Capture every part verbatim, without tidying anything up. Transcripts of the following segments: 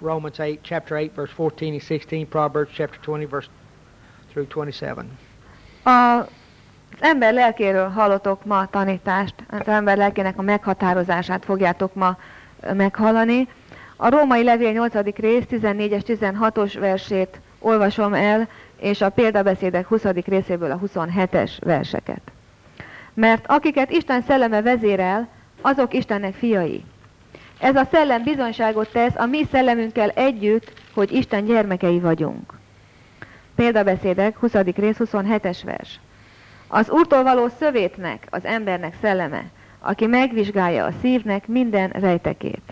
Romans eight, chapter eight, verse fourteen and sixteen, Proverbs chapter twenty, verse through twenty-seven. Az ember lelkéről hallotok ma tanítást, az ember lelkének a meghatározását fogjátok ma meghallani. A Római Levél nyolcadik rész tizennégyes tizenhatos versét olvasom el, és a példabeszédek huszadik részéből a huszonhetes verseket. Mert akiket Isten szelleme vezérel, azok Istennek fiai. Ez a szellem bizonyságot tesz a mi szellemünkkel együtt, hogy Isten gyermekei vagyunk. Példabeszédek huszadik rész huszonhetes vers. Az Úrtól való szövétnek az embernek szelleme, aki megvizsgálja a szívnek minden rejtekét.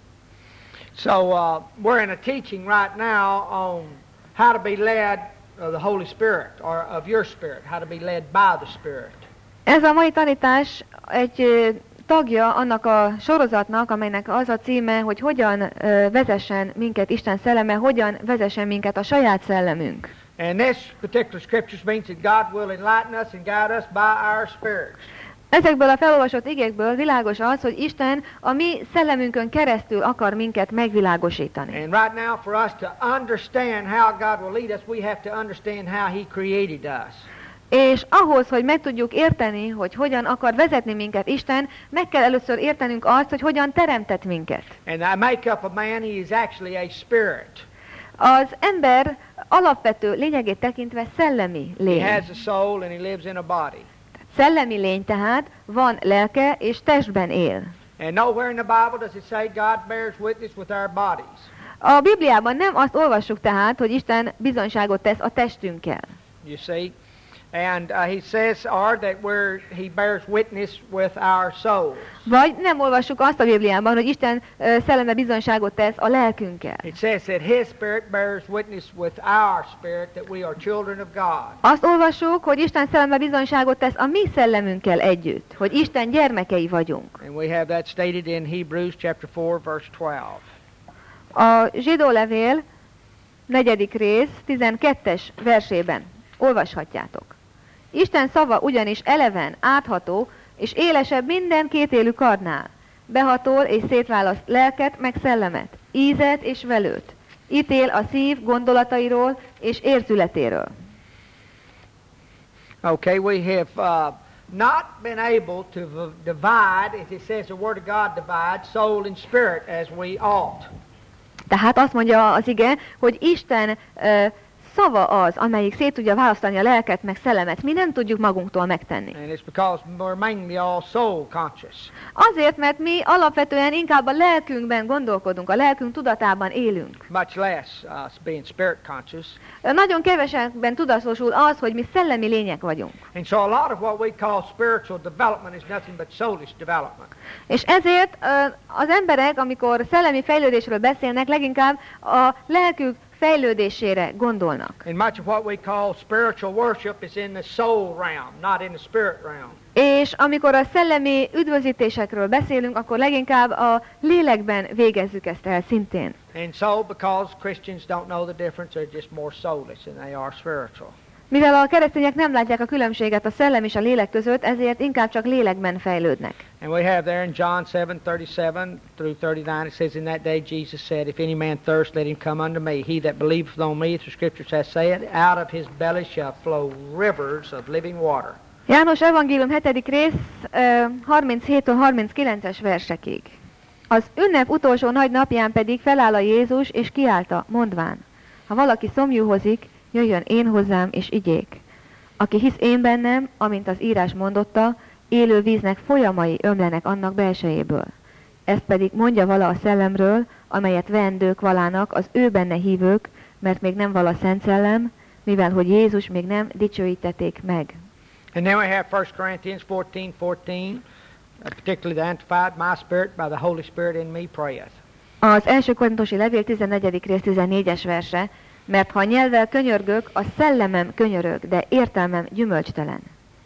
So uh, we're in a teaching right now on how to be led of the Holy Spirit, or of your spirit, how to be led by the Spirit. Ez a mai tanítás egy ö, tagja annak a sorozatnak, amelynek az a címe, hogy hogyan ö, vezessen minket Isten szelleme, hogyan vezessen minket a saját szellemünk. And this particular scripture means that God will enlighten us and guide us by our spirits. Ezekből a felolvasott igékből világos az, hogy Isten a mi szellemünkön keresztül akar minket megvilágosítani. And right now for us to understand how God will lead us, we have to understand how He created us. És ahhoz, hogy meg tudjuk érteni, hogy hogyan akar vezetni minket Isten, meg kell először értenünk azt, hogy hogyan teremtett minket. And the makeup of man, he is actually a spirit. Az ember alapvető lényegét tekintve szellemi lény. He has a soul and he lives in a body. Szellemi lény tehát, van lelke és testben él. And nowhere in the Bible does it say God bears witness with our bodies. A Bibliában nem azt olvassuk tehát, hogy Isten bizonyságot tesz a testünkkel. You see? And uh, he says, or that we're, he bears witness with our souls. Vagy nem olvassuk azt a Bibliában, hogy Isten uh, szelleme bizonyságot tesz a lelkünkkel. It says that his spirit bears witness with our spirit that we are children of God. Azt olvassuk, hogy Isten szelleme bizonyságot tesz a mi szellemünkkel együtt, hogy Isten gyermekei vagyunk. And we have that stated in Hebrews chapter four, verse twelve. A zsidó levél negyedik rész tizenkettes versében olvashatjátok. Isten szava ugyanis eleven, átható, és élesebb minden kétélű kardnál. Behatol és szétválaszt lelket, meg szellemet, ízet és velőt. Ítél a szív gondolatairól és érzületéről. Okay, we have uh, not been able to divide, as it says the Word of God divides, soul and spirit as we ought. Tehát azt mondja az ige, hogy Isten uh, szava az, amelyik szét tudja választani a lelket meg szellemet. Mi nem tudjuk magunktól megtenni. And it's because we're mainly all soul conscious. Azért, mert mi alapvetően inkább a lelkünkben gondolkodunk, a lelkünk tudatában élünk. Much less uh, being spirit conscious. Nagyon kevesekben tudatosul az, hogy mi szellemi lények vagyunk. And so a lot of what we call spiritual development is nothing but soulish development. És ezért az emberek, amikor szellemi fejlődésről beszélnek, leginkább a lelkük fejlődésére gondolnak. And much of what we call spiritual worship is in the soul realm, not in the spirit realm. És amikor a szellemi üdvözítésekről beszélünk, akkor leginkább a lélekben végezzük ezt el szintén. And so because Christians don't know the difference, they're just more soulish than they are spiritual. Mivel a keresztények nem látják a különbséget a szellem és a lélek között, ezért inkább csak lélekben fejlődnek. And we have there in John seven thirty-seven through thirty-nine, it says, in that day Jesus said, if any man thirst, let him come unto me. He that believeth on me, the scriptures has said, out of his belly shall flow rivers of living water. János evangélium hetedik rész harminchéttől harminckilences versekig. Az ünnep utolsó nagy napján pedig feláll a Jézus, és kiállta, mondván, ha valaki szomjúhozik, jöjjön én hozzám, és igyék. Aki hisz én bennem, amint az írás mondotta, élő víznek folyamai ömlenek annak belsejéből. Ezt pedig mondja vala a szellemről, amelyet vendők valának az ő benne hívők, mert még nem vala Szent Szellem, mivel hogy Jézus még nem dicsőítették meg. And then we have First Corinthians fourteen fourteen, uh, particularly the Amplified, my spirit by the Holy Spirit in me prayeth. Az első korintusi levél tizennegyedik rész tizennégyes verse, mert ha nyelvvel könyörgök, a szellemem könyörög, de értelmem gyümölcstelen.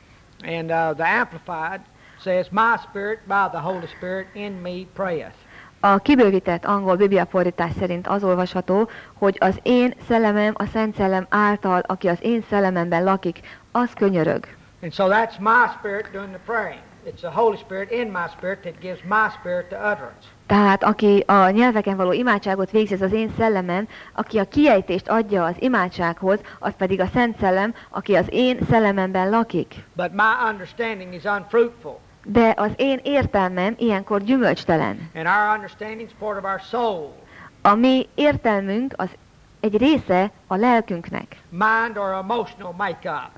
And uh, the Amplified says, my spirit by the Holy Spirit in me prayeth. A kibővített angol bibliafordítás szerint az olvasható, hogy az én szellemem a Szent Szellem által, aki az én szellememben lakik, az könyörög. And so that's my spirit doing the praying. it's the Holy Spirit in my spirit that gives my spirit the utterance. Tehát aki a nyelveken való imádságot végzi, ez az én szellemem, aki a kiejtést adja az imádsághoz, az pedig a Szent Szellem, aki az én szellememben lakik. But my understanding is unfruitful. De az én értelmem ilyenkor gyümölcstelen. And our understanding is part of our soul. A mi értelmünk az egy része a lelkünknek. Mind or emotional makeup.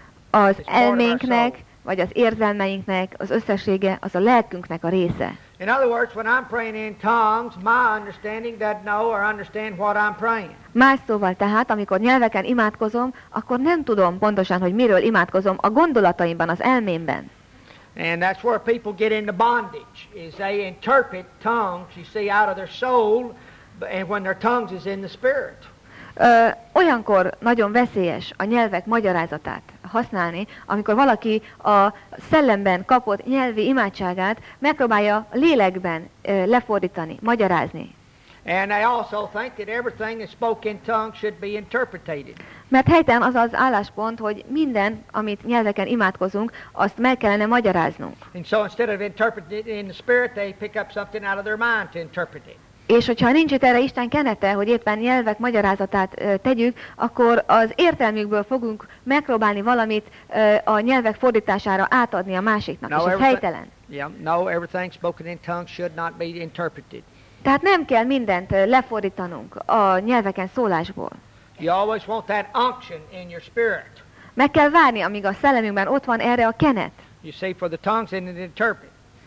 Az elménknek, vagy az érzelmeinknek, az összessége, az a lelkünknek a része. In other words, when I'm praying in tongues, my understanding doesn't know or understand what I'm praying. Más szóval tehát, amikor nyelveken imádkozom, akkor nem tudom pontosan, hogy miről imádkozom a gondolataimban, az elmémben. And that's where people get into bondage, is they interpret tongues, you see, out of their soul, and when their tongues is in the spirit. Ö, olyankor nagyon veszélyes a nyelvek magyarázatát használni, amikor valaki a szellemben kapott nyelvi imádságát megpróbálja lélekben ö, lefordítani, magyarázni. And they also think that everything that's spoken in tongues should be interpreted. Mert helytelen az az álláspont, hogy minden, amit nyelveken imádkozunk, azt meg kellene magyaráznunk. And so instead of interpreting it in the spirit, they pick up something out of their mind to interpret it. És hogyha nincs itt erre Isten kenete, hogy éppen nyelvek magyarázatát ö, tegyük, akkor az értelmükből fogunk megpróbálni valamit ö, a nyelvek fordítására átadni a másiknak, No, és ez everything- helytelen. Yeah, no, everything spoken in tongues should not be interpreted. Tehát nem kell mindent ö, lefordítanunk a nyelveken szólásból. You always want that unction in your spirit. Meg kell várni, amíg a szellemünkben ott van erre a kenet. You see, for the tongues and the interpret.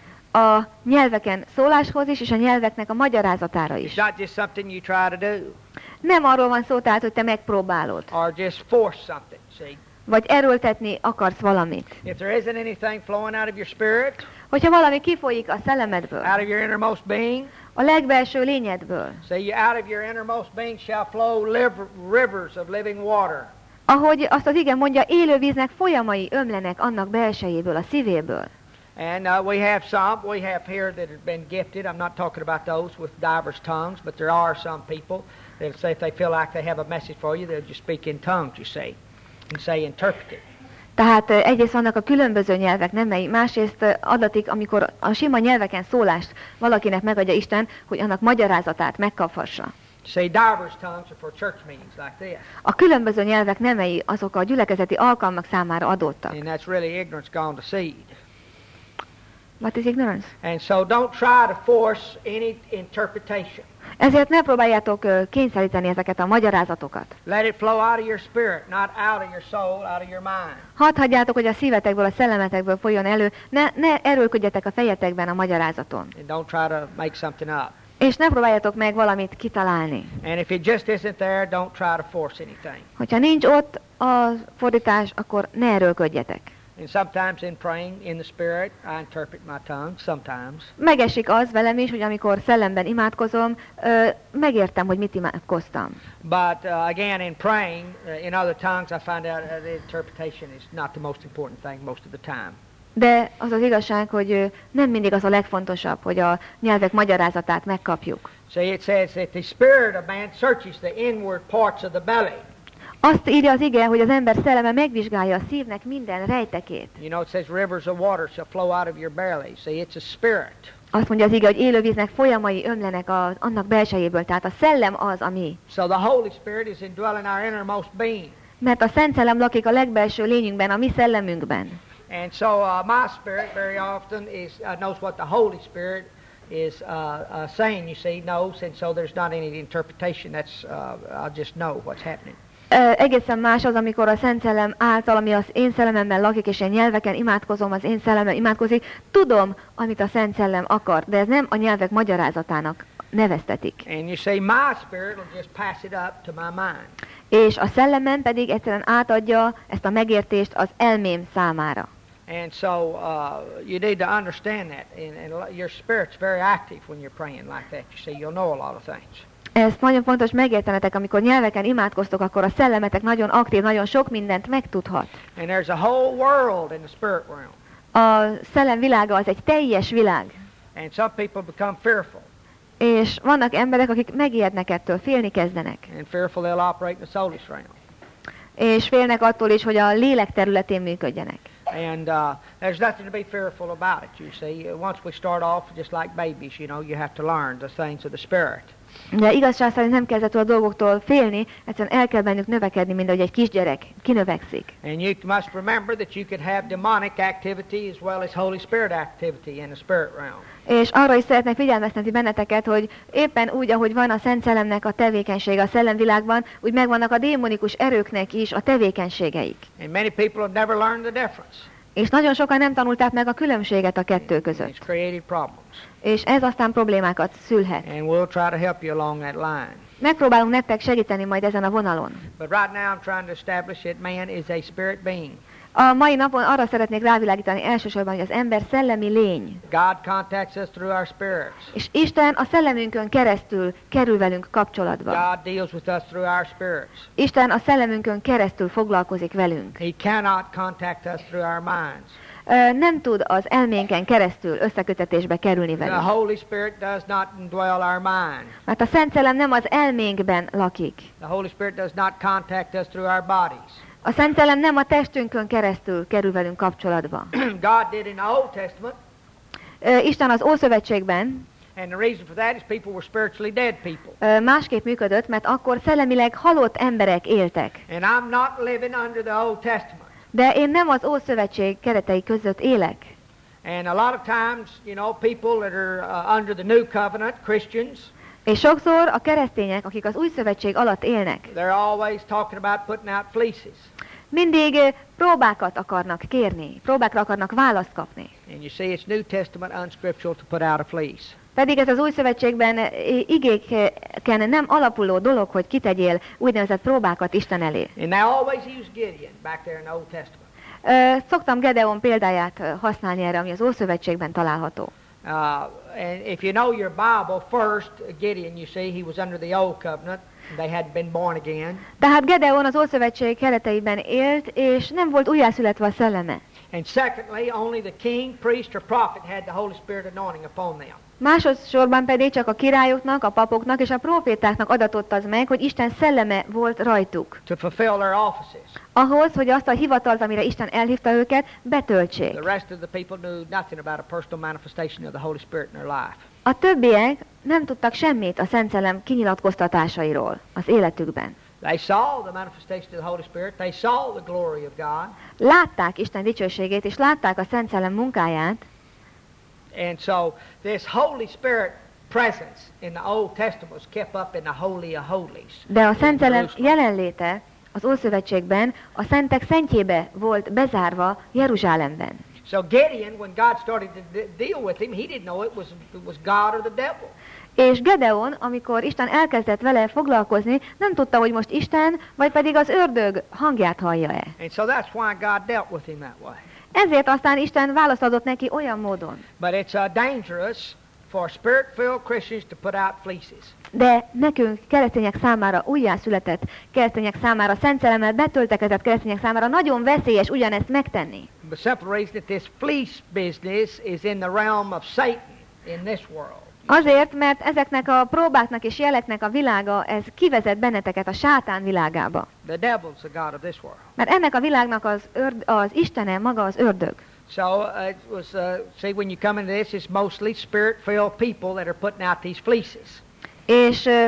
A nyelveken szóláshoz is, és a nyelveknek a magyarázatára It's is. not just something you try to do Nem arról van szó tehát, hogy te megpróbálod, or just force something, see. vagy erőltetni akarsz valamit. If there isn't anything flowing out of your spirit, Hogyha valami kifolyik a szellemedből, out of your innermost being, a legbelső lényedből, see, you out of your innermost being shall flow liver, rivers of living water. ahogy azt az ige mondja, élő víznek folyamai ömlenek annak belsejéből, a szívéből. And uh, we have some, we have here that have been gifted. I'm not talking about those with diverse tongues, but there are some people that'll say if they feel like they have a message for you, they'll just speak in tongues, you see, and say interpret it. Tehát ö, egyrészt vannak a különböző nyelvek nemei, másrészt ö, adatik, amikor a sima nyelveken szólást valakinek megadja Isten, hogy annak magyarázatát megkaphassa. See, diverse tongues are for church meetings like this, A különböző nyelvek nemei azok a gyülekezeti alkalmak számára adottak. and that's really ignorance gone to seed. What is ignorance? And so don't try to force any interpretation. Ezért ne próbáljátok ö, kényszeríteni ezeket a magyarázatokat. Let it flow out of your spirit, not out of your soul, out of your mind. Hadd hagyjátok, hogy a szívetekből, a szellemetekből folyjon elő, ne, ne erőlködjetek a fejetekben a magyarázaton. And don't try to make something up. És ne próbáljátok meg valamit kitalálni. And if it just isn't there, don't try to force anything. Hogyha nincs ott a fordítás, akkor ne erőlködjetek. And sometimes in praying in the Spirit, I interpret my tongue, sometimes. Megesik az velem is, hogy amikor szellemben imádkozom, ö, megértem, hogy mit imádkoztam. But uh, again, in praying uh, in other tongues, I find out uh, the interpretation is not the most important thing most of the time. De az az igazság, hogy ö, nem mindig az a legfontosabb, hogy a nyelvek magyarázatát megkapjuk. See, it says that the spirit of man searches the inward parts of the belly. Azt írja az ige, hogy az ember szelleme megvizsgálja a szívnek minden rejtekét. You know, it says rivers of water shall flow out of your belly. See, it's a spirit. Azt mondja az ige, hogy élővíznek folyamai ömlenek a, annak belsejéből, tehát a szellem az, ami. So the Holy Spirit is indwelling our innermost being. Mert a Szent Szellem lakik a legbelső lényünkben, a mi szellemünkben. And so uh, my spirit very often is uh, knows what the Holy Spirit is uh, uh, saying, you see, knows, and so there's not any interpretation. That's, uh, I'll just know what's happening. Ö, egészen más az, amikor a Szent Szellem által, ami az én szellememben lakik, és én nyelveken imádkozom, az én szellemem imádkozik, tudom, amit a Szent Szellem akar, de ez nem a nyelvek magyarázatának neveztetik. And you see, my spirit will just pass it up to my mind. És a szellemem pedig egyszerűen átadja ezt a megértést az elmém számára. And so uh, you need to understand that. And, and your spirit's very active when you're praying like that. You see, you'll know a lot of things. Ezt nagyon fontos megértenetek, amikor nyelveken imádkoztok, akkor a szellemetek nagyon aktív, nagyon sok mindent megtudhat. And there's a whole world in the spirit realm. A szellem világa az egy teljes világ. And some people become fearful. És vannak emberek, akik megijednek ettől, félni kezdenek. And fearful they'll operate in the soulish realm. És félnek attól is, hogy a lélek területén működjenek. And uh, there's nothing to be fearful about it, you see. Once we start off, just like babies, you know, you have to learn the things of the Spirit. De igazság szerint nem kell a dolgoktól félni, egyszerűen el kell bennük növekedni, mint ahogy egy kisgyerek kinövekszik. And you must remember that you could have demonic activity as well as Holy Spirit activity in the spirit realm. És arra is szeretnék figyelmeztetni benneteket, hogy éppen úgy, ahogy van a Szent Szellemnek a tevékenysége a szellemvilágban, úgy megvannak a démonikus erőknek is a tevékenységeik. And many people have never learned the difference. És nagyon sokan nem tanulták meg a különbséget a kettő között. It's created problems. És ez aztán problémákat szülhet. And we'll try to help you along that line. Megpróbálunk nektek segíteni majd ezen a vonalon. But right now I'm trying to establish that man is a spirit being. A mai napon arra szeretnék rávilágítani elsősorban, hogy az ember szellemi lény. God contacts us through our spirits. És Isten a szellemünkön keresztül kerül velünk kapcsolatba. God deals with us through our spirits. Isten a szellemünkön keresztül foglalkozik velünk. He cannot contact us through our minds. Ö, nem tud az elménken keresztül összekötetésbe kerülni The velünk. Holy Spirit does not indwell our mind. Mert a Szent Szellem nem az elménkben lakik. The Holy Spirit does not contact us through our bodies. A Szent Szellem nem a testünkön keresztül kerül velünk kapcsolatba. God did in the Old Testament, Ö, Isten az Ószövetségben and the reason for that is people were spiritually dead people. ö, másképp működött, mert akkor szellemileg halott emberek éltek. And I'm not living under the Old Testament. De én nem az Ószövetség keretei között élek. And a lot of times, you know, people that are uh, under the New Covenant, Christians, És sokszor a keresztények, akik az Új Szövetség alatt élnek, they're always talking about putting out fleeces. mindig ö, próbákat akarnak kérni, próbákra akarnak választ kapni. And you see, it's New Testament unscriptural to put out a fleece. Pedig ez az Új Szövetségben ö, igéken nem alapuló dolog, hogy kitegyél úgynevezett próbákat Isten elé. And they always use Gideon back there in the Old Testament. Ö, Szoktam Gedeon példáját ö, használni erre, ami az Ószövetségben található. Uh, and if you know your Bible, first, Gideon, you see, he was under the Old Covenant. They had been born again. Tehát Gedeon az Ószövetség kereteiben élt, és nem volt újjászületve a szelleme. And secondly, only the king, priest, or prophet had the Holy Spirit anointing upon them. Másodszorban pedig csak a királyoknak, a papoknak és a profétáknak adatott az meg, hogy Isten szelleme volt rajtuk. To fulfill their offices. Ahhoz, hogy azt a hivatalt, amire Isten elhívta őket, betöltsék. The rest of the people knew nothing about a personal manifestation of the Holy Spirit in their life. A többiek nem tudtak semmit a Szent Szellem kinyilatkoztatásairól az életükben. They saw the manifestation of the Holy Spirit. They saw the glory of God. Látták Isten dicsőségét, és látták a Szent Szellem munkáját, And so this Holy Spirit presence in the Old Testament was kept up in the Holy of Holies. de a Szent in Szellem Jerusalem. jelenléte az Ószövetségben a szentek szentjébe volt bezárva Jeruzsálemben. So Gideon, when God started to de- deal with him, he didn't know it was, it was God or the devil. És Gedeon, amikor Isten elkezdett vele foglalkozni, nem tudta, hogy most Isten, vagy pedig az ördög hangját hallja-e. And so that's why God dealt with him that way. Ezért aztán Isten választ adott neki olyan módon. But it's uh, dangerous for spirit-filled Christians to put out fleeces. De nekünk, keresztények számára, újjászületett keresztények számára, Szent Szellemmel betöltekezett keresztények számára nagyon veszélyes ugyanezt megtenni. The simple reason that this fleece business is in the realm of Satan in this world. Azért, mert ezeknek a próbáknak és jeleknek a világa, ez kivezet benneteket a sátán világába. The devil's the god of this world. Mert ennek a világnak az, örd, az Istene maga az ördög. So uh, it was, uh, see, when you come into this, it's mostly spirit-filled people that are putting out these fleeces. És ö,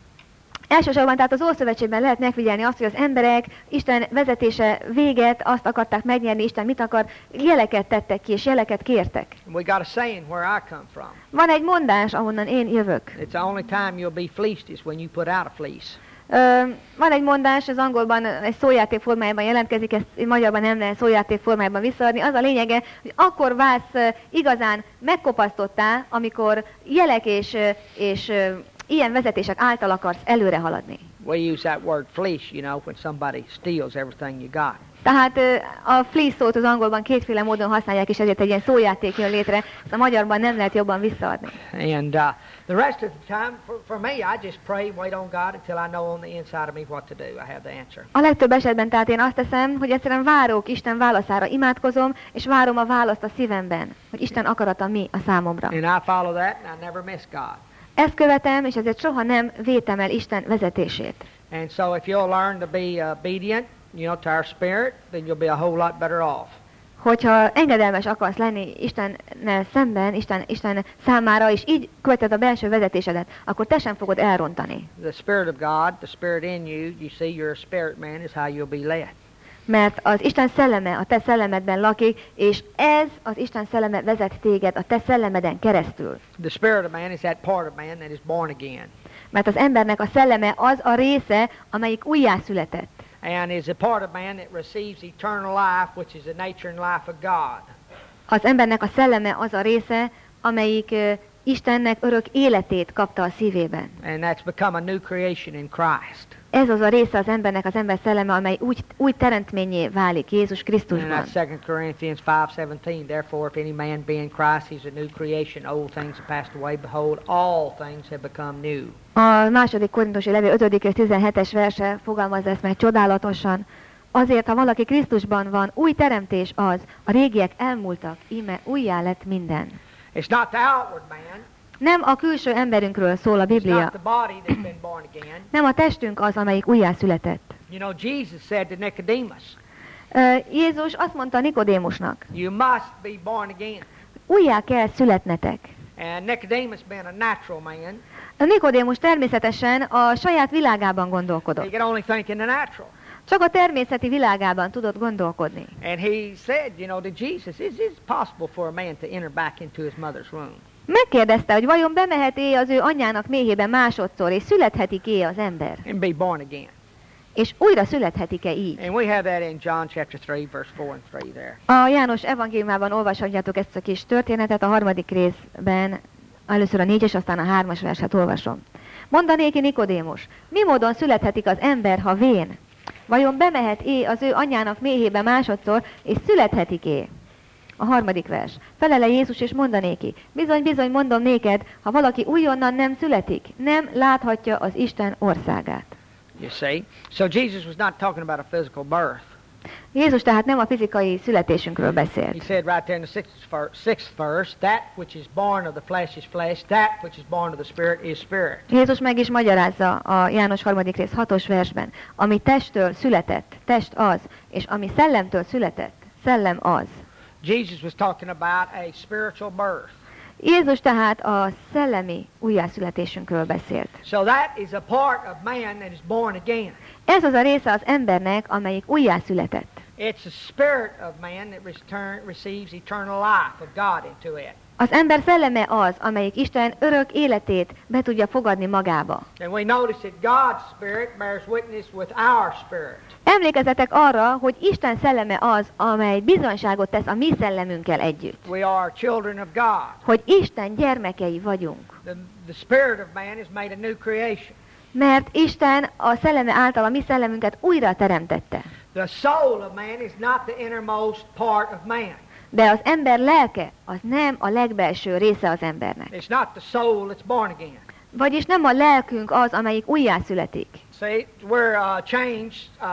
elsősorban tehát az Ószövetségben lehet megfigyelni azt, hogy az emberek Isten vezetése véget, azt akarták megnyerni, Isten mit akar, jeleket tettek ki, és jeleket kértek. We got a saying where I come from. Van egy mondás, ahonnan én jövök. It's the only time you'll be fleeced is when you put out a fleece. Ö, van egy mondás, az angolban egy szójáték formájában jelentkezik, ezt magyarban nem lehet szójáték formájában visszaadni. Az a lényege, hogy akkor válsz ö, igazán megkopasztottá, amikor jelek és, ö, és ö, ilyen vezetések által akarsz előre haladni. We use that word fleece, you know, when somebody steals everything you got. Tehát ö, a fleece szót az angolban kétféle módon használják, és ezért egy ilyen szójáték jön létre, ezt a magyarban nem lehet jobban visszaadni. And uh, the rest of the time, for, for me, I just pray, wait on God until I know on the inside of me what to do. I have the answer. A legtöbb esetben tehát én azt teszem, hogy egyszerűen várok Isten válaszára, imádkozom, és várom a választ a szívemben, hogy Isten akarata mi a számomra. And I follow that, and I never miss God. Ezt követem, és ezért soha nem vétem el Isten vezetését. And so if you'll learn to be obedient, you know, to our spirit, then you'll be a whole lot better off. hogyha engedelmes akarsz lenni Istennel szemben, Isten, Isten számára, és így követed a belső vezetésedet, akkor te sem fogod elrontani. The Spirit of God, the Spirit in you, you see you're a spirit man, is how you'll be led. Mert az Isten szelleme a te szellemedben lakik, és ez az Isten szelleme vezet téged a te szellemeden keresztül. The spirit of man is that part of man that is born again. Mert az embernek a szelleme az a része, amelyik újjászületett. And is a part of man that receives eternal life, which is the nature and life of God. Az embernek a szelleme az a része, amelyik uh, Istennek örök életét kapta a szívében. And that's become a new creation in Christ. Ez az a része az embernek, az ember szelleme, amely úgy, új teremtményé válik Jézus And Krisztusban. that's Second Corinthians five seventeen. Therefore, if any man be in Christ, he's a new creation. Old things have passed away. Behold, all things have become new. A második Korintusi levél ötödik és tizenhetes verse fogalmazza ezt meg csodálatosan. Azért, ha valaki Krisztusban van, új teremtés az, a régiek elmúltak, íme újjá lett minden. It's not the outward man. Nem a külső emberünkről szól a It's Biblia, not the body that's been born again. nem a testünk az, amelyik újjászületett. You know, Jesus said to Nicodemus, Ö, Jézus azt mondta Nikodémusnak, you must be born again. újjá kell születnetek. And Nicodemus, being a natural man, A Nikodémus természetesen a saját világában he gondolkodott. could only think in the natural. Csak a természeti világában tudott gondolkodni. And he said, you know, to Jesus, is it possible for a man to enter back into his mother's womb? Megkérdezte, hogy vajon bemehet-e az ő anyjának méhében másodszor, és születhetik-e az ember? And be born again. És újra születhetik-e így? And we have that in John chapter three, verse four and three there. A János evangéliumában olvashatjátok ezt a kis történetet, a harmadik részben, először a négy és aztán a hármas verset olvasom. Mondanéki Nikodémus, mi módon születhetik az ember, ha vén? Vajon bemehet-é az ő anyjának méhébe másodszor, és születhetik-é? A harmadik vers. Felele Jézus és mondanéki, bizony, bizony mondom néked, ha valaki újonnan nem születik, nem láthatja az Isten országát. You see? So Jesus was not talking about a physical birth. Jézus tehát nem a fizikai születésünkről He beszélt. said right there in the sixth verse, sixth verse, that which is born of the flesh is flesh, that which is born of the spirit is spirit. Jézus meg is magyarázza a János harmadik rész hatos versben, ami testtől született, test az, és ami szellemtől született, szellem az. Jesus was talking about a spiritual birth. Jézus tehát a szellemi újjászületésünkről beszélt. So that is a part of man that is born again. Ez az a része az embernek, amelyik újjászületett. It's a spirit of man that return, receives eternal life of God into it. Az ember szelleme az, amelyik Isten örök életét be tudja fogadni magába. And we notice that God's spirit bears witness with our spirit. Emlékezzetek arra, hogy Isten szelleme az, amely bizonyságot tesz a mi szellemünkkel együtt. We are children of God. Hogy Isten gyermekei vagyunk. The, the spirit of man is made a new creation. Mert Isten a szelleme által a mi szellemünket újra teremtette. The soul of man is not the innermost part of man. De az ember lelke az nem a legbelső része az embernek. It's not the soul that's born again. Vagyis nem a lelkünk az, amelyik újjászületik. See, we're uh, changed, uh,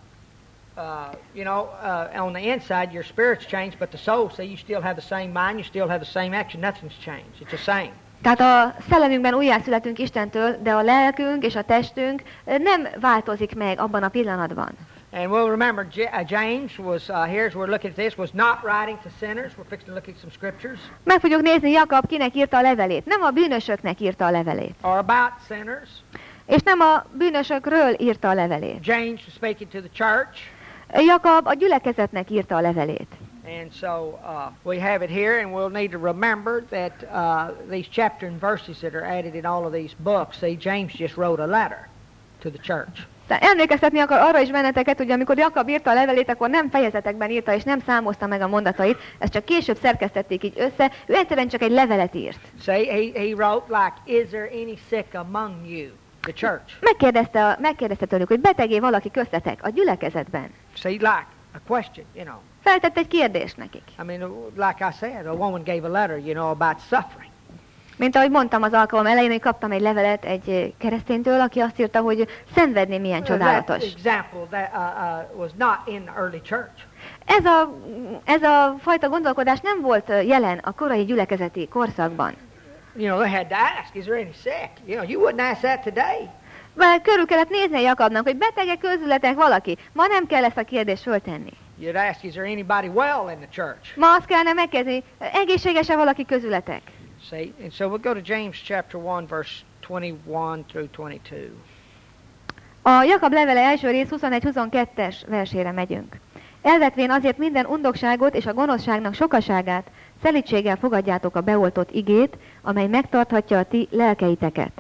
uh, you know, uh, on the inside your spirit's changed, but the soul, see, you still have the same mind, you still have the same action, nothing's changed. It's the same. Tehát a szellemünkben újjászületünk Istentől, de a lelkünk és a testünk nem változik meg abban a pillanatban. And we'll remember J- uh, James was, uh, here's we're looking at this, was not writing to sinners. We're fixing to look at some scriptures. Meg fogjuk nézni, Jakab kinek írta a levelét. Nem a bűnösöknek írta a levelét. Or about sinners. És nem a bűnösökről írta a levelét. James was speaking to the church. Jakab a gyülekezetnek írta a levelét. And so uh, we have it here, and we'll need to remember that uh, these chapter and verses that are added in all of these books, see, James just wrote a letter to the church. Tehát emlékeztetni akar arra is benneteket, hogy amikor Jakab írta a levelét, akkor nem fejezetekben írta, és nem számozta meg a mondatait, ezt csak később szerkesztették így össze, ő egyszerűen csak egy levelet írt. See, he, he wrote like, is there any sick among you, the church? Megkérdezte, a, megkérdezte tőlük, hogy betegé valaki köztetek a gyülekezetben. See, like a question, you know. Feltett egy kérdést nekik. I mean, like I said, a woman gave a letter, you know, about suffering. Mint ahogy mondtam az alkalom elején, hogy kaptam egy levelet egy kereszténytől, aki azt írta, hogy szenvedni milyen csodálatos. That example that uh, uh, was not in the early church. Ez a, ez a fajta gondolkodás nem volt jelen a korai gyülekezeti korszakban. You know, they had to ask, is there any sick? You know, you wouldn't ask that today. Mert körül kellett nézni a Jakabnak, hogy betege közületek valaki. Ma nem kell ezt a kérdést föltenni. You'd ask, is there anybody well in the church? Ma azt kellene megkérdezni, egészséges-e valaki közületek? See, and so we'll go to James chapter one, verse twenty-one through twenty-two. A Jakab levele első rész huszonegy-huszonkettes versére megyünk. Elvetvén azért minden undokságot és a gonoszságnak sokaságát, szelídséggel fogadjátok a beoltott igét, amely megtarthatja a ti lelkeiteket.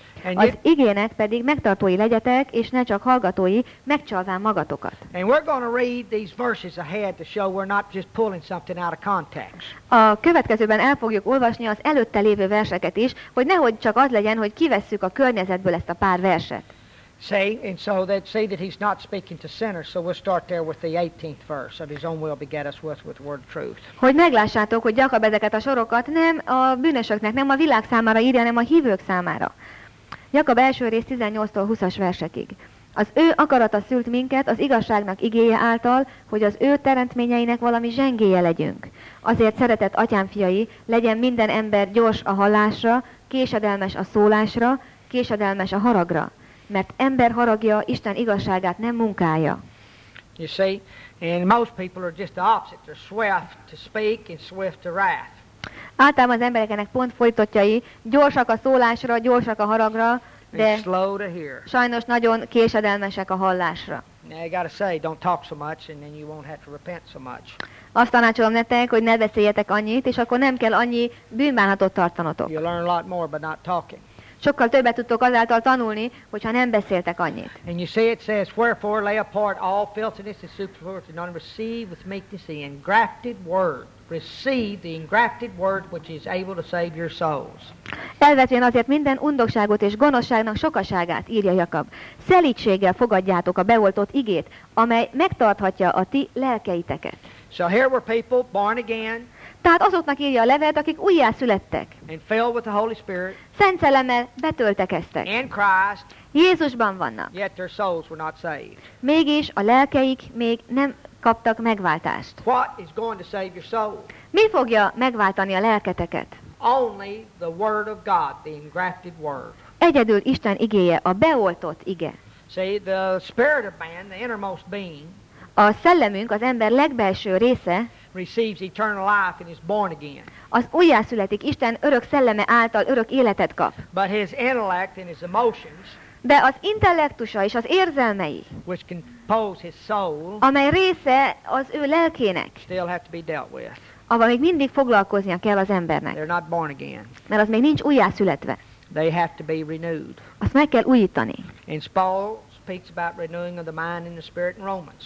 Az igének pedig megtartói legyetek, és ne csak hallgatói, megcsalván magatokat. And we're going to read these verses ahead to show we're not just pulling something out of context. A következőben el fogjuk olvasni az előtte lévő verseket is, hogy nehogy csak az legyen, hogy kivesszük a környezetből ezt a pár verset. See, and so they'd see that he's not speaking to sinners, so we'll start there with the eighteenth verse. Of his own will beget us with, with the word of truth. Hogy meglássátok, hogy Jakab ezeket a sorokat nem a bűnösöknek, nem a világ számára írja, hanem a hívők számára. Jakab első rész tizennyolctól húszas versekig. Az ő akarata szült minket az igazságnak igéje által, hogy az ő teremtményeinek valami zsengéje legyünk. Azért, szeretett atyám fiai, legyen minden ember gyors a hallásra, késedelmes a szólásra, késedelmes a haragra. Mert ember haragja Isten igazságát nem munkálja. You see, and most people are just the opposite. They're swift to speak and swift to wrath. Általában az embereknek pont folytottjai, gyorsak a szólásra, gyorsak a haragra, de slow to hear. Sajnos nagyon késedelmesek a hallásra. Now you got to say, don't talk so much, and then you won't have to repent so much. Azt tanácsolom nektek, hogy ne beszéljetek annyit, és akkor nem kell annyi bűnbánatot tartanotok. You learn a lot more by not talking. Sokkal többet tudtok azáltal tanulni, hogyha nem beszéltek annyit. And you see it says, wherefore lay apart all filthiness and superfluity, and receive with meekness the engrafted word. Receive the engrafted word which is able to save your souls. Elvetvén azért minden undokságot és gonoszságnak sokaságát, írja Jakab. Szelídséggel fogadjátok a beoltott igét, amely megtarthatja a ti lelkeiteket. So here were people born again. Tehát azoknak írja a levelet, akik újjászülettek. And filled with the Holy Spirit. Szent Szellemmel betöltekeztek. In Christ. Jézusban vannak. Yet their souls were not saved. Mégis a lelkeik még nem kaptak megváltást. What is going to save your soul? Mi fogja megváltani a lelketeket? Only the word of God, the engrafted word. Egyedül Isten igéje, a beoltott ige. See, the spirit of man, the innermost being, a szellemünk, az ember legbelső része, receives eternal life and is born again. Az újjászületik, Isten örök szelleme által örök életet kap. But his intellect and his emotions, de az intellektusa és az érzelmei, which compose his soul, amely része az ő lelkének, still have to be dealt with. Avval még mindig foglalkoznia kell az embernek. They're not born again. Mert az még nincs újjászületve. They have to be renewed. Azt meg kell újítani. And Paul speaks about renewing of the mind and the spirit in Romans.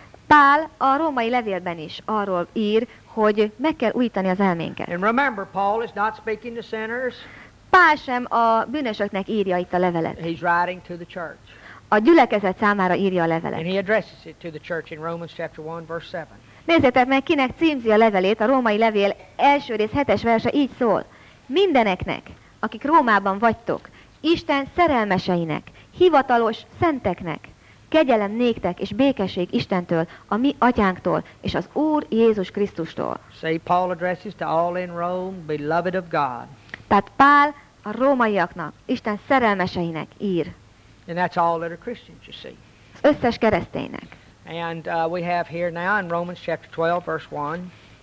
Pál a római levélben is arról ír, hogy meg kell újítani az elménket. And remember, Paul is not speaking to sinners. Pál sem a bűnösöknek írja itt a levelet. He's writing to the church. A gyülekezet számára írja a levelet. And he addresses it to the church in Romans chapter one verse seven. Nézzétek meg, kinek címzi a levelét, a római levél első rész hetes verse így szól. Mindeneknek, akik Rómában vagytok, Isten szerelmeseinek, hivatalos szenteknek, kegyelem néktek és békesség Istentől, a mi atyánktól, és az Úr Jézus Krisztustól. Say Paul addresses to all in Rome, beloved of God. Tehát Pál a rómaiaknak, Isten szerelmeseinek ír. And that's all that are Christians, you see. Az összes kereszténynek. And uh, we have here now in Romans chapter twelve verse one.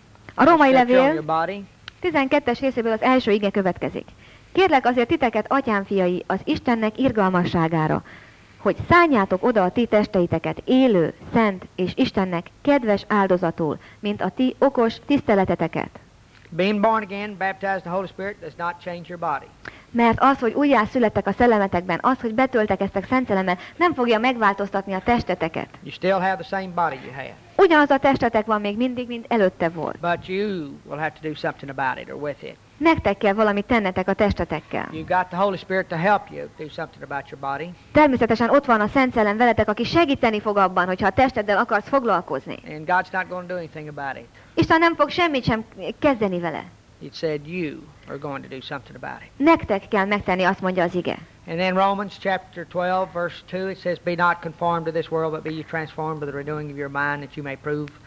A római levél tizenkettes részéből az első ige következik. Kérlek azért titeket, atyám fiai, az Istennek irgalmasságára, hogy szálljátok oda a ti testeiteket élő, szent és Istennek kedves áldozatul, mint a ti okos tiszteleteteket. Being born again, baptized in the Holy Spirit does not change your body. Mert az, hogy újjászülettek a szellemetekben, az, hogy betöltekeztek Szent Szellemmel, nem fogja megváltoztatni a testeteket. You still have the same body you had. Ugyanaz a testetek van még mindig, mint előtte volt. But you will have to do something about it or with it. Nektek kell valamit tennetek a testetekkel. You got the Holy Spirit to help you do something about your body. Természetesen ott van a Szent Szellem veletek, aki segíteni fog abban, hogyha a testeddel akarsz foglalkozni. And God's not going to do anything about it. Isten nem fog semmit sem kezdeni vele. It said you are going to do something about it. Nektek kell megtenni, azt mondja az ige. And then Romans chapter twelve verse two, it says, be not conformed to this world, but be ye transformed by the renewing of your mind, that you may prove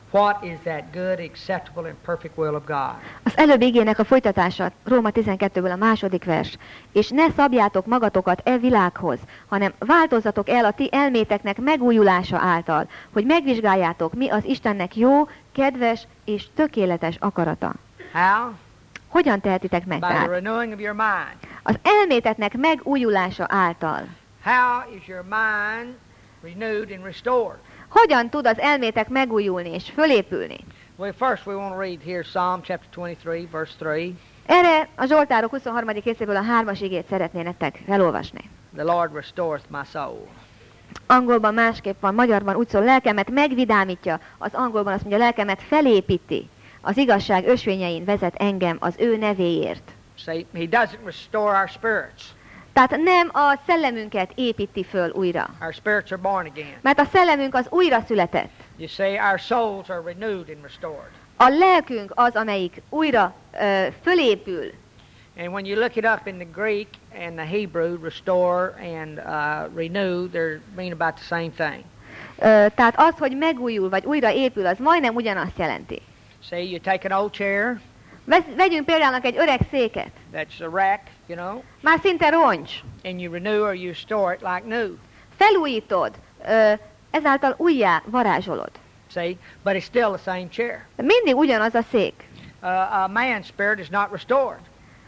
What is that good, acceptable, and perfect will of God? Az előbb igének a folytatása, Róma tizenkettőből a második vers. És ne szabjátok magatokat e világhoz, hanem változzatok el a ti elméteknek megújulása által, hogy megvizsgáljátok, mi az Istennek jó, kedves és tökéletes akarata. How? Hogyan tehetitek meg By the tehát? renewing of your mind. Az elméteknek megújulása által. How is your mind renewed and restored? Hogyan tud az elmétek megújulni és fölépülni? Well, first we want to read here Psalm chapter twenty-three, verse three. Erre a Zsoltárok huszonharmadik részéből a hármas igét szeretné nektek felolvasni. The Lord restoreth my soul. Angolban másképp van, magyarban úgy szól, lelkemet megvidámítja, az angolban azt mondja, lelkemet felépíti. Az igazság ösvényein vezet engem az ő nevéért. See, he doesn't restore our spirits. Tehát nem a szellemünket építi föl újra. Our spirits are born again. Mert a szellemünk az újra született. You see, our souls are renewed and restored. A lelkünk az, amelyik újra ö, fölépül. And when you look it up in the Greek and the Hebrew, restore and uh, renew, they mean about the same thing. Ö, tehát az, hogy megújul, vagy újra épül, az majdnem ugyanazt jelenti. See, you take an old chair, Vesz, vegyünk például egy öreg széket. that's a wreck, you know, Már szinte roncs. and you renew or you restore it like new. Felújítod, ö, ezáltal újjá varázsolod. See, but it's still the same chair. De mindig ugyanaz a szék. Uh, a man's spirit is not restored.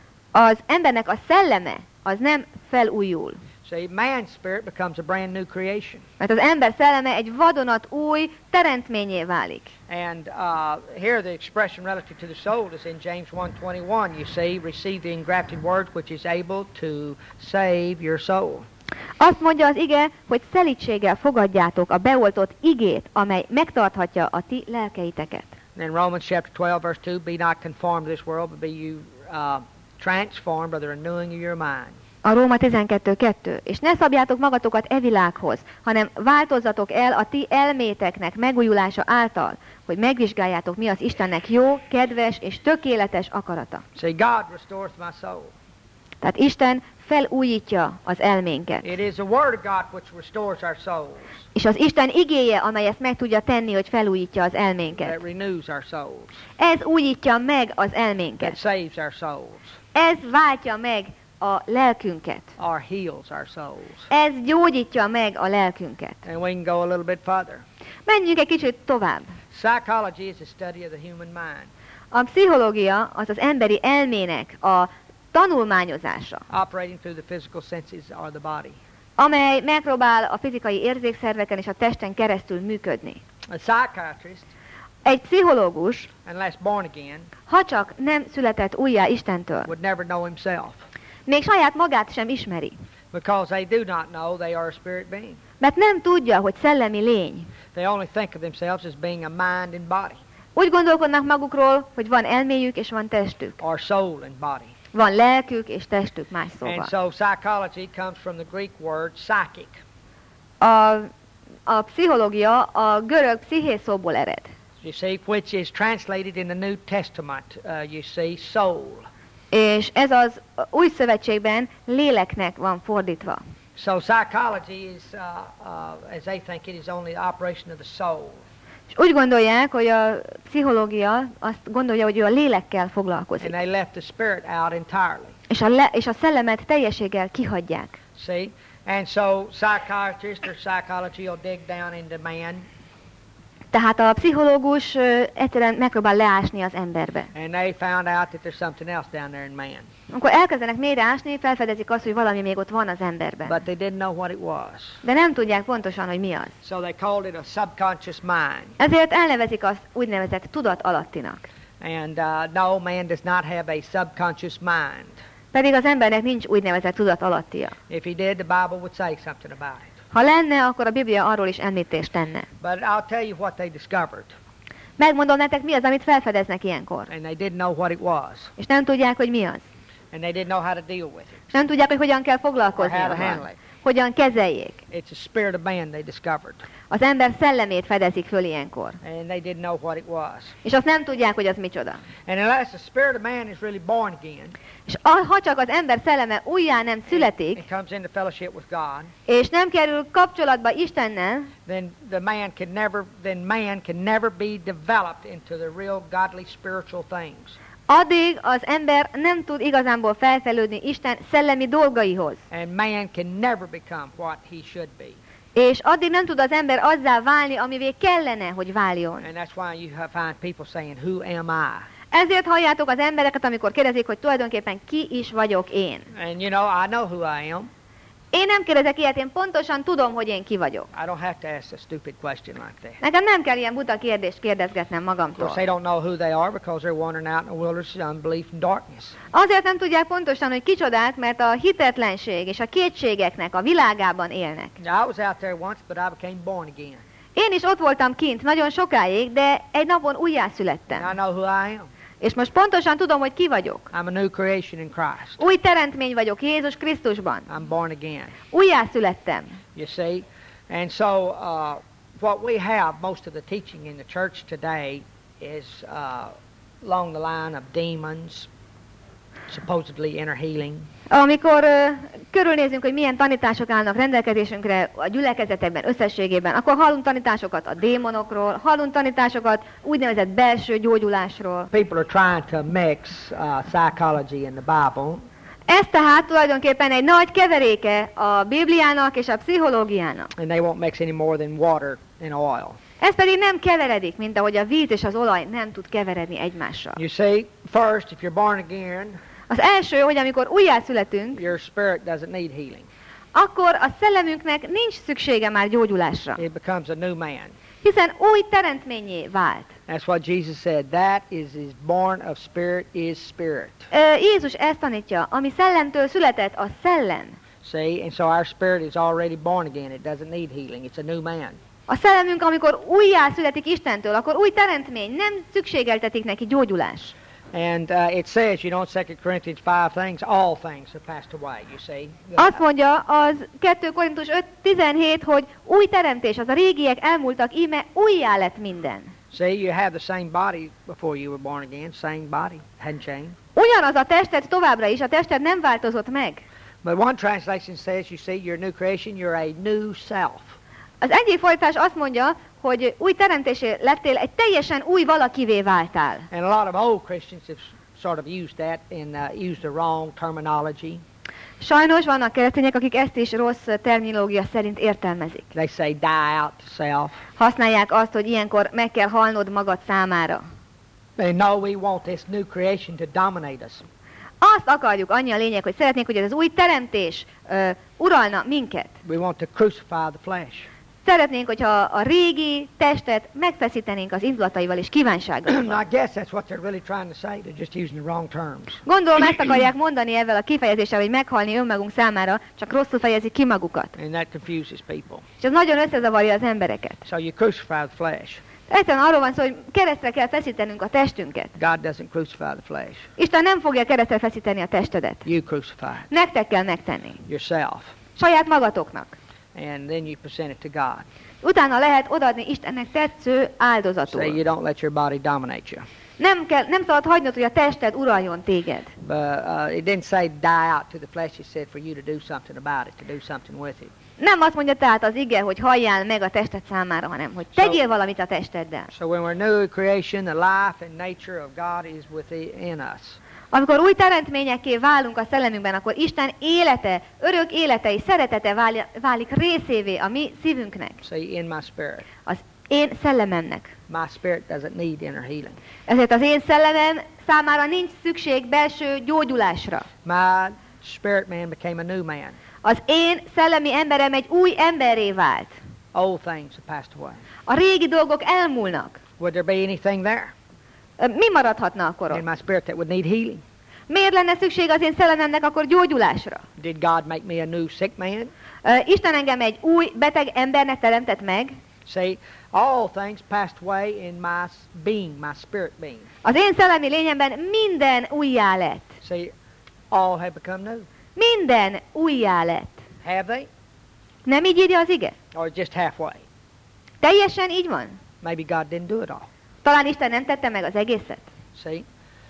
Az embernek a szelleme az nem felújul. See, man's spirit becomes a brand new creation. Mert az ember szelleme egy vadonat új teremtményé válik. And uh, here the expression relative to the soul is in James one twenty-one. You see, receive the engrafted word which is able to save your soul. Azt mondja az ige, hogy szelídséggel fogadjátok a beoltott igét, amely megtarthatja a ti lelkeiteket. And in Romans chapter twelve, verse two, be not conformed to this world, but be you uh, transformed by the renewing of your mind. A Róma tizenkettő kettő. És ne szabjátok magatokat e világhoz, hanem változzatok el a ti elméteknek megújulása által, hogy megvizsgáljátok, mi az Istennek jó, kedves és tökéletes akarata. See, God restores my soul. Tehát Isten felújítja az elménket. It is the Word of God which restores our souls, És az Isten igéje, amely ezt meg tudja tenni, hogy felújítja az elménket. that renews our souls, Ez újítja meg az that elménket. saves our souls, Ez váltja meg a lelkünket. or heals our souls. Ez gyógyítja meg a lelkünket. And we can go a little bit further. Menjünk egy kicsit tovább. Psychology is a study of the human mind, A pszichológia az az emberi elmének a tanulmányozása, operating through the physical senses or the body. amely megpróbál a fizikai érzékszerveken és a testen keresztül működni. A psychiatrist, Egy pszichológus, unless born again, ha csak nem született újjá Istentől, would never know himself, még saját magát sem ismeri, because they do not know they are a spirit being. mert nem tudja, hogy szellemi lény. They only think of themselves as being a mind and body, Úgy gondolkodnak magukról, hogy van elméjük és van testük. or soul and body. Van lelkük és testük, más And szóval. so psychology comes from the Greek word psychic. A, a pszichológia a görög psziché szóból ered. You see, which is translated in the New Testament, uh, you see, soul. És ez az új szövetségben léleknek van fordítva. So psychology is, uh, uh, as they think it is only the operation of the soul. És úgy gondolják, hogy a pszichológia azt gondolja, hogy ő a lélekkel And foglalkozik. they left the spirit out entirely. És a, le, és a szellemet teljességgel kihagyják. See? And so psychiatrists or psychology will dig down into man, Tehát a pszichológus ö, egyszerűen megpróbál leásni az emberbe. and they found out that there's something else down there in man. Amikor elkezdenek mélyre ásni, felfedezik azt, hogy valami még ott van az emberben. But they didn't know what it was. De nem tudják pontosan, hogy mi az. So they called it a subconscious mind. Ezért elnevezik azt úgynevezett tudat alattinak. And uh, no, man does not have a subconscious mind. Pedig az embernek nincs úgynevezett tudat alattia. If he did, the Bible would say something about it. Ha lenne, akkor a Biblia arról is említést tenne. But I'll tell you what they discovered, Megmondom nektek, mi az, amit felfedeznek ilyenkor. and they didn't know what it was, És nem tudják, hogy mi az. and they didn't know how to deal with it, És nem tudják, hogy hogyan kell or foglalkozni how to handle azzal. it. hogyan kezeljék. It's a spirit of man they discovered. Az ember szellemét fedezik föl ilyenkor. And they didn't know what it was. És azt nem tudják, hogy az micsoda. And unless the spirit of man is really born again, És a, ha csak az ember szelleme újjá nem születik, it comes into fellowship with God, és nem kerül kapcsolatba Istennel, then the man can never then man can never be developed into the real godly spiritual things. addig az ember nem tud igazánból felfejlődni Isten szellemi dolgaihoz. And man can never become what he should be. És addig nem tud az ember azzá válni, amivé kellene, hogy váljon. And that's why you have find people saying, "Who am I?" Ezért halljátok az embereket, amikor kérdezik, hogy tulajdonképpen ki is vagyok én. And you know, I know who I am. Én nem kérdezek ilyet, én pontosan tudom, hogy én ki vagyok. I don't have to ask a stupid question like that. Nekem nem kell ilyen buta kérdést kérdezgetnem Of course, magamtól. they don't know who they are because they're wandering out in the wilderness of unbelief and darkness. Azért nem tudják pontosan, hogy kicsodák, mert a hitetlenség és a kétségeknek a világában élnek. I was out there once, but I became born again. Én is ott voltam kint nagyon sokáig, de egy napon And I újjászülettem. know who I am. És most pontosan tudom, hogy ki vagyok. I'm a new creation in Christ. Új teremtmény vagyok Jézus Krisztusban. I'm born again. Újjászülettem. You see? And so uh, what we have, most of the teaching in the church today is uh, along the line of demons, supposedly inner healing. Amikor uh, körülnézünk, hogy milyen tanítások állnak rendelkezésünkre a gyülekezetekben összességében, akkor hallunk tanításokat a démonokról, hallunk tanításokat úgynevezett belső gyógyulásról. People are trying to mix uh, psychology and the Bible. Ez tehát tulajdonképpen egy nagy keveréke a Bibliának és a pszichológiának. And they won't mix any more than water and oil. Ez pedig nem keveredik, mint ahogy a víz és az olaj nem tud keveredni egymással. You see, first, if you're born again, Az első, hogy amikor újjászületünk, your spirit doesn't need healing. akkor a szellemünknek nincs szüksége már gyógyulásra, It becomes a new man. hiszen új teremtményé vált. That's what Jesus said. That is is born of spirit is spirit. Ö, Jézus ezt tanítja, ami szellemtől született, a szellem. See, and so our spirit is already born again. It doesn't need healing. It's a new man. A szellemünk, amikor újjászületik Istentől, akkor új teremtmény, nem szükségeltetik neki gyógyulás. And uh, it says, you know, in Second Corinthians five things, all things have passed away, you see. Azt mondja az kettő Korintus öt tizenhét, hogy új teremtés, az a régiek elmúltak, íme újjá lett minden. See, you have the same body before you were born again, same body, hadn't changed. Ugyanaz a tested továbbra is, a tested nem változott meg. But one translation says, you see, you're a new creation, you're a new self. Az egyik fordítás azt mondja, hogy új teremtésé lettél, egy teljesen új valakivé váltál. And a lot of old Christians have sort of used that and uh, used the wrong terminology. Sajnos vannak keresztények, akik ezt is rossz terminológia szerint értelmezik. They say die out to self. Használják azt, hogy ilyenkor meg kell halnod magad számára. They know we want this new creation to dominate us. Azt akarjuk, annyi a lényeg, hogy szeretnénk, hogy ez az új teremtés uh, uralna minket. We want to crucify the flesh. Szeretnénk, hogyha a régi testet megfeszítenénk az indulataival és kívánságaival. I guess that's what they're really trying to say. They're just using the wrong terms. Gondolom ezt akarják mondani ezzel a kifejezéssel, hogy meghalni önmagunk számára, csak rosszul fejezik ki magukat. And that confuses people. És ez nagyon összezavarja az embereket. So you crucify the flesh. Egyszerűen arról van szó, hogy keresztre kell feszítenünk a testünket. God doesn't crucify the flesh. Isten nem fogja keresztre feszíteni a testedet. You crucify it Nektek kell megtenni. yourself. Saját magatoknak. And then you present it to God. Utána lehet odaadni Istennek tetsző So áldozatul. you don't let your body dominate you. Nem, kell, nem szabad hagynod, hogy a tested uraljon téged. But uh, it didn't say die out to the flesh. It said for you to do something about it, to do something with it. Nem azt mondja tehát az ige, hogy halljál meg a tested számára, hanem hogy tegyél valamit a testeddel. So when we're new creation, the life and nature of God is within us. Amikor új teremtményekké válunk a szellemünkben, akkor Isten élete, örök élete és szeretete válik, válik részévé a mi szívünknek, See, in my spirit. az én szellememnek. My spirit doesn't need inner healing. Ezért az én szellemem számára nincs szükség belső gyógyulásra. My spirit man became a new man. Az én szellemi emberem egy új emberré vált. Old things have passed away. A régi dolgok elmúlnak. Would there be anything there Ö, Mi maradhatna akkor in ott? my spirit that would need healing? Miért lenne szükség az én szellememnek akkor gyógyulásra? Did God make me a new sick man? Ö, Isten engem egy új beteg embernek teremtett meg. See, all things passed away in my s- being, my spirit being. Az én szellemi lényemben minden újjá lett. See, all have become new. Minden újjá lett. Have they? Nem így írja az ige? Or just halfway? Teljesen így van? Maybe God didn't do it all. Talán Isten nem tette meg az egészet? See?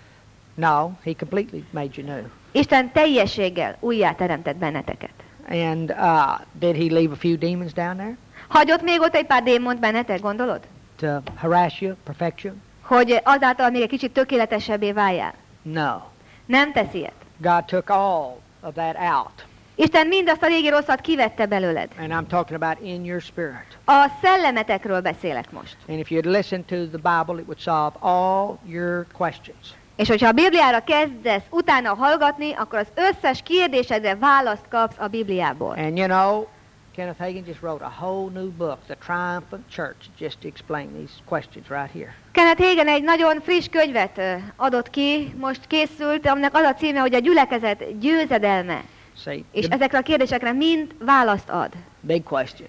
No, He completely made you new. Isten teljességgel újjá teremtett benneteket. And uh, did He leave a few demons down there Hagyott még ott egy pár démont bennetek, gondolod? to harass you, perfect you? Hogy azáltal még egy kicsit tökéletesebbé váljál. No. Nem teszi ilyet. God took all of that out. Isten mindazt a régi rosszat kivette belőled. And I'm talking about in your spirit. A szellemetekről beszélek most. And if you'd listen to the Bible, it would solve all your questions. És hogyha a Bibliára kezdesz utána hallgatni, akkor az összes kérdésedre választ kapsz a Bibliából. And you know, Kenneth Hagin just wrote a whole new book, The Triumphant Church, just to explain these questions right here. Kenneth Hagin egy nagyon friss könyvet ö, adott ki, most készült, aminek az a címe, hogy a gyülekezet győzedelme. See, És the ezekre a kérdésekre mind választ ad. big question.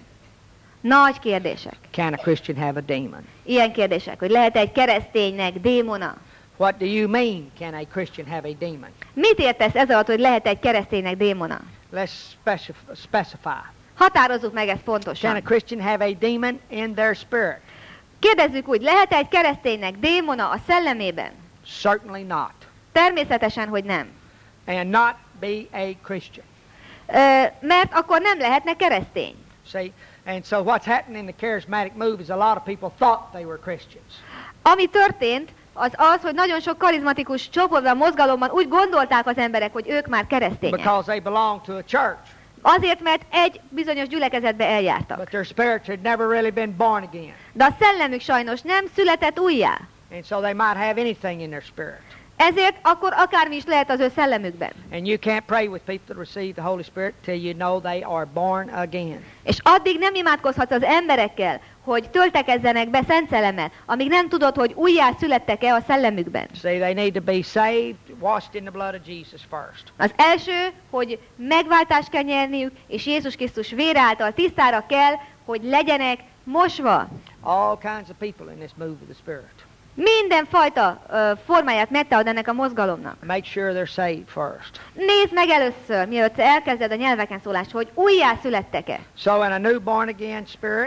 Nagy kérdések. Can a Christian have a demon? Ilyen kérdések, hogy lehet egy kereszténynek démona? What do you mean, can a Christian have a demon? Mit értesz ez alatt, hogy lehet egy kereszténynek démona? Let's specif- specify. Határozzuk meg ezt Can a pontosan. Christian have a demon in their spirit? Kérdezzük úgy, lehet egy kereszténynek démona a szellemében? Certainly not. Természetesen, hogy nem. And not be a Christian. Ö, mert akkor nem lehetne keresztény. See, and so what's happening in the charismatic move is a lot of people thought they were Christians. Ami történt, az az, hogy nagyon sok karizmatikus csoportban, mozgalomban úgy gondolták az emberek, hogy ők már keresztények. Because they belong to a church. Azért, mert egy bizonyos gyülekezetbe eljártak. But their spirits had never really been born again. De a szellemük sajnos nem született újjá. And so they might have anything in their spirit. Ezért akkor akármi is lehet az ő szellemükben. And you can't pray with people to receive the Holy Spirit till you know they are born again. És addig nem imádkozhatsz az emberekkel, hogy töltekezzenek be Szent Szellemmel, amíg nem tudod, hogy újjá születtek-e a szellemükben. See, they need to be saved, washed in the blood of Jesus first. Az első, hogy megváltást kell nyerniük, és Jézus Krisztus vére által tisztára kell, hogy legyenek mosva. All kinds of people in this move of the Spirit. Mindenfajta uh, formáját megtalad ennek a mozgalomnak. Make sure they're saved first. Nézd meg először, mielőtt elkezded a nyelveken szólást, hogy újjá születtek-e. So in a new born again spirit,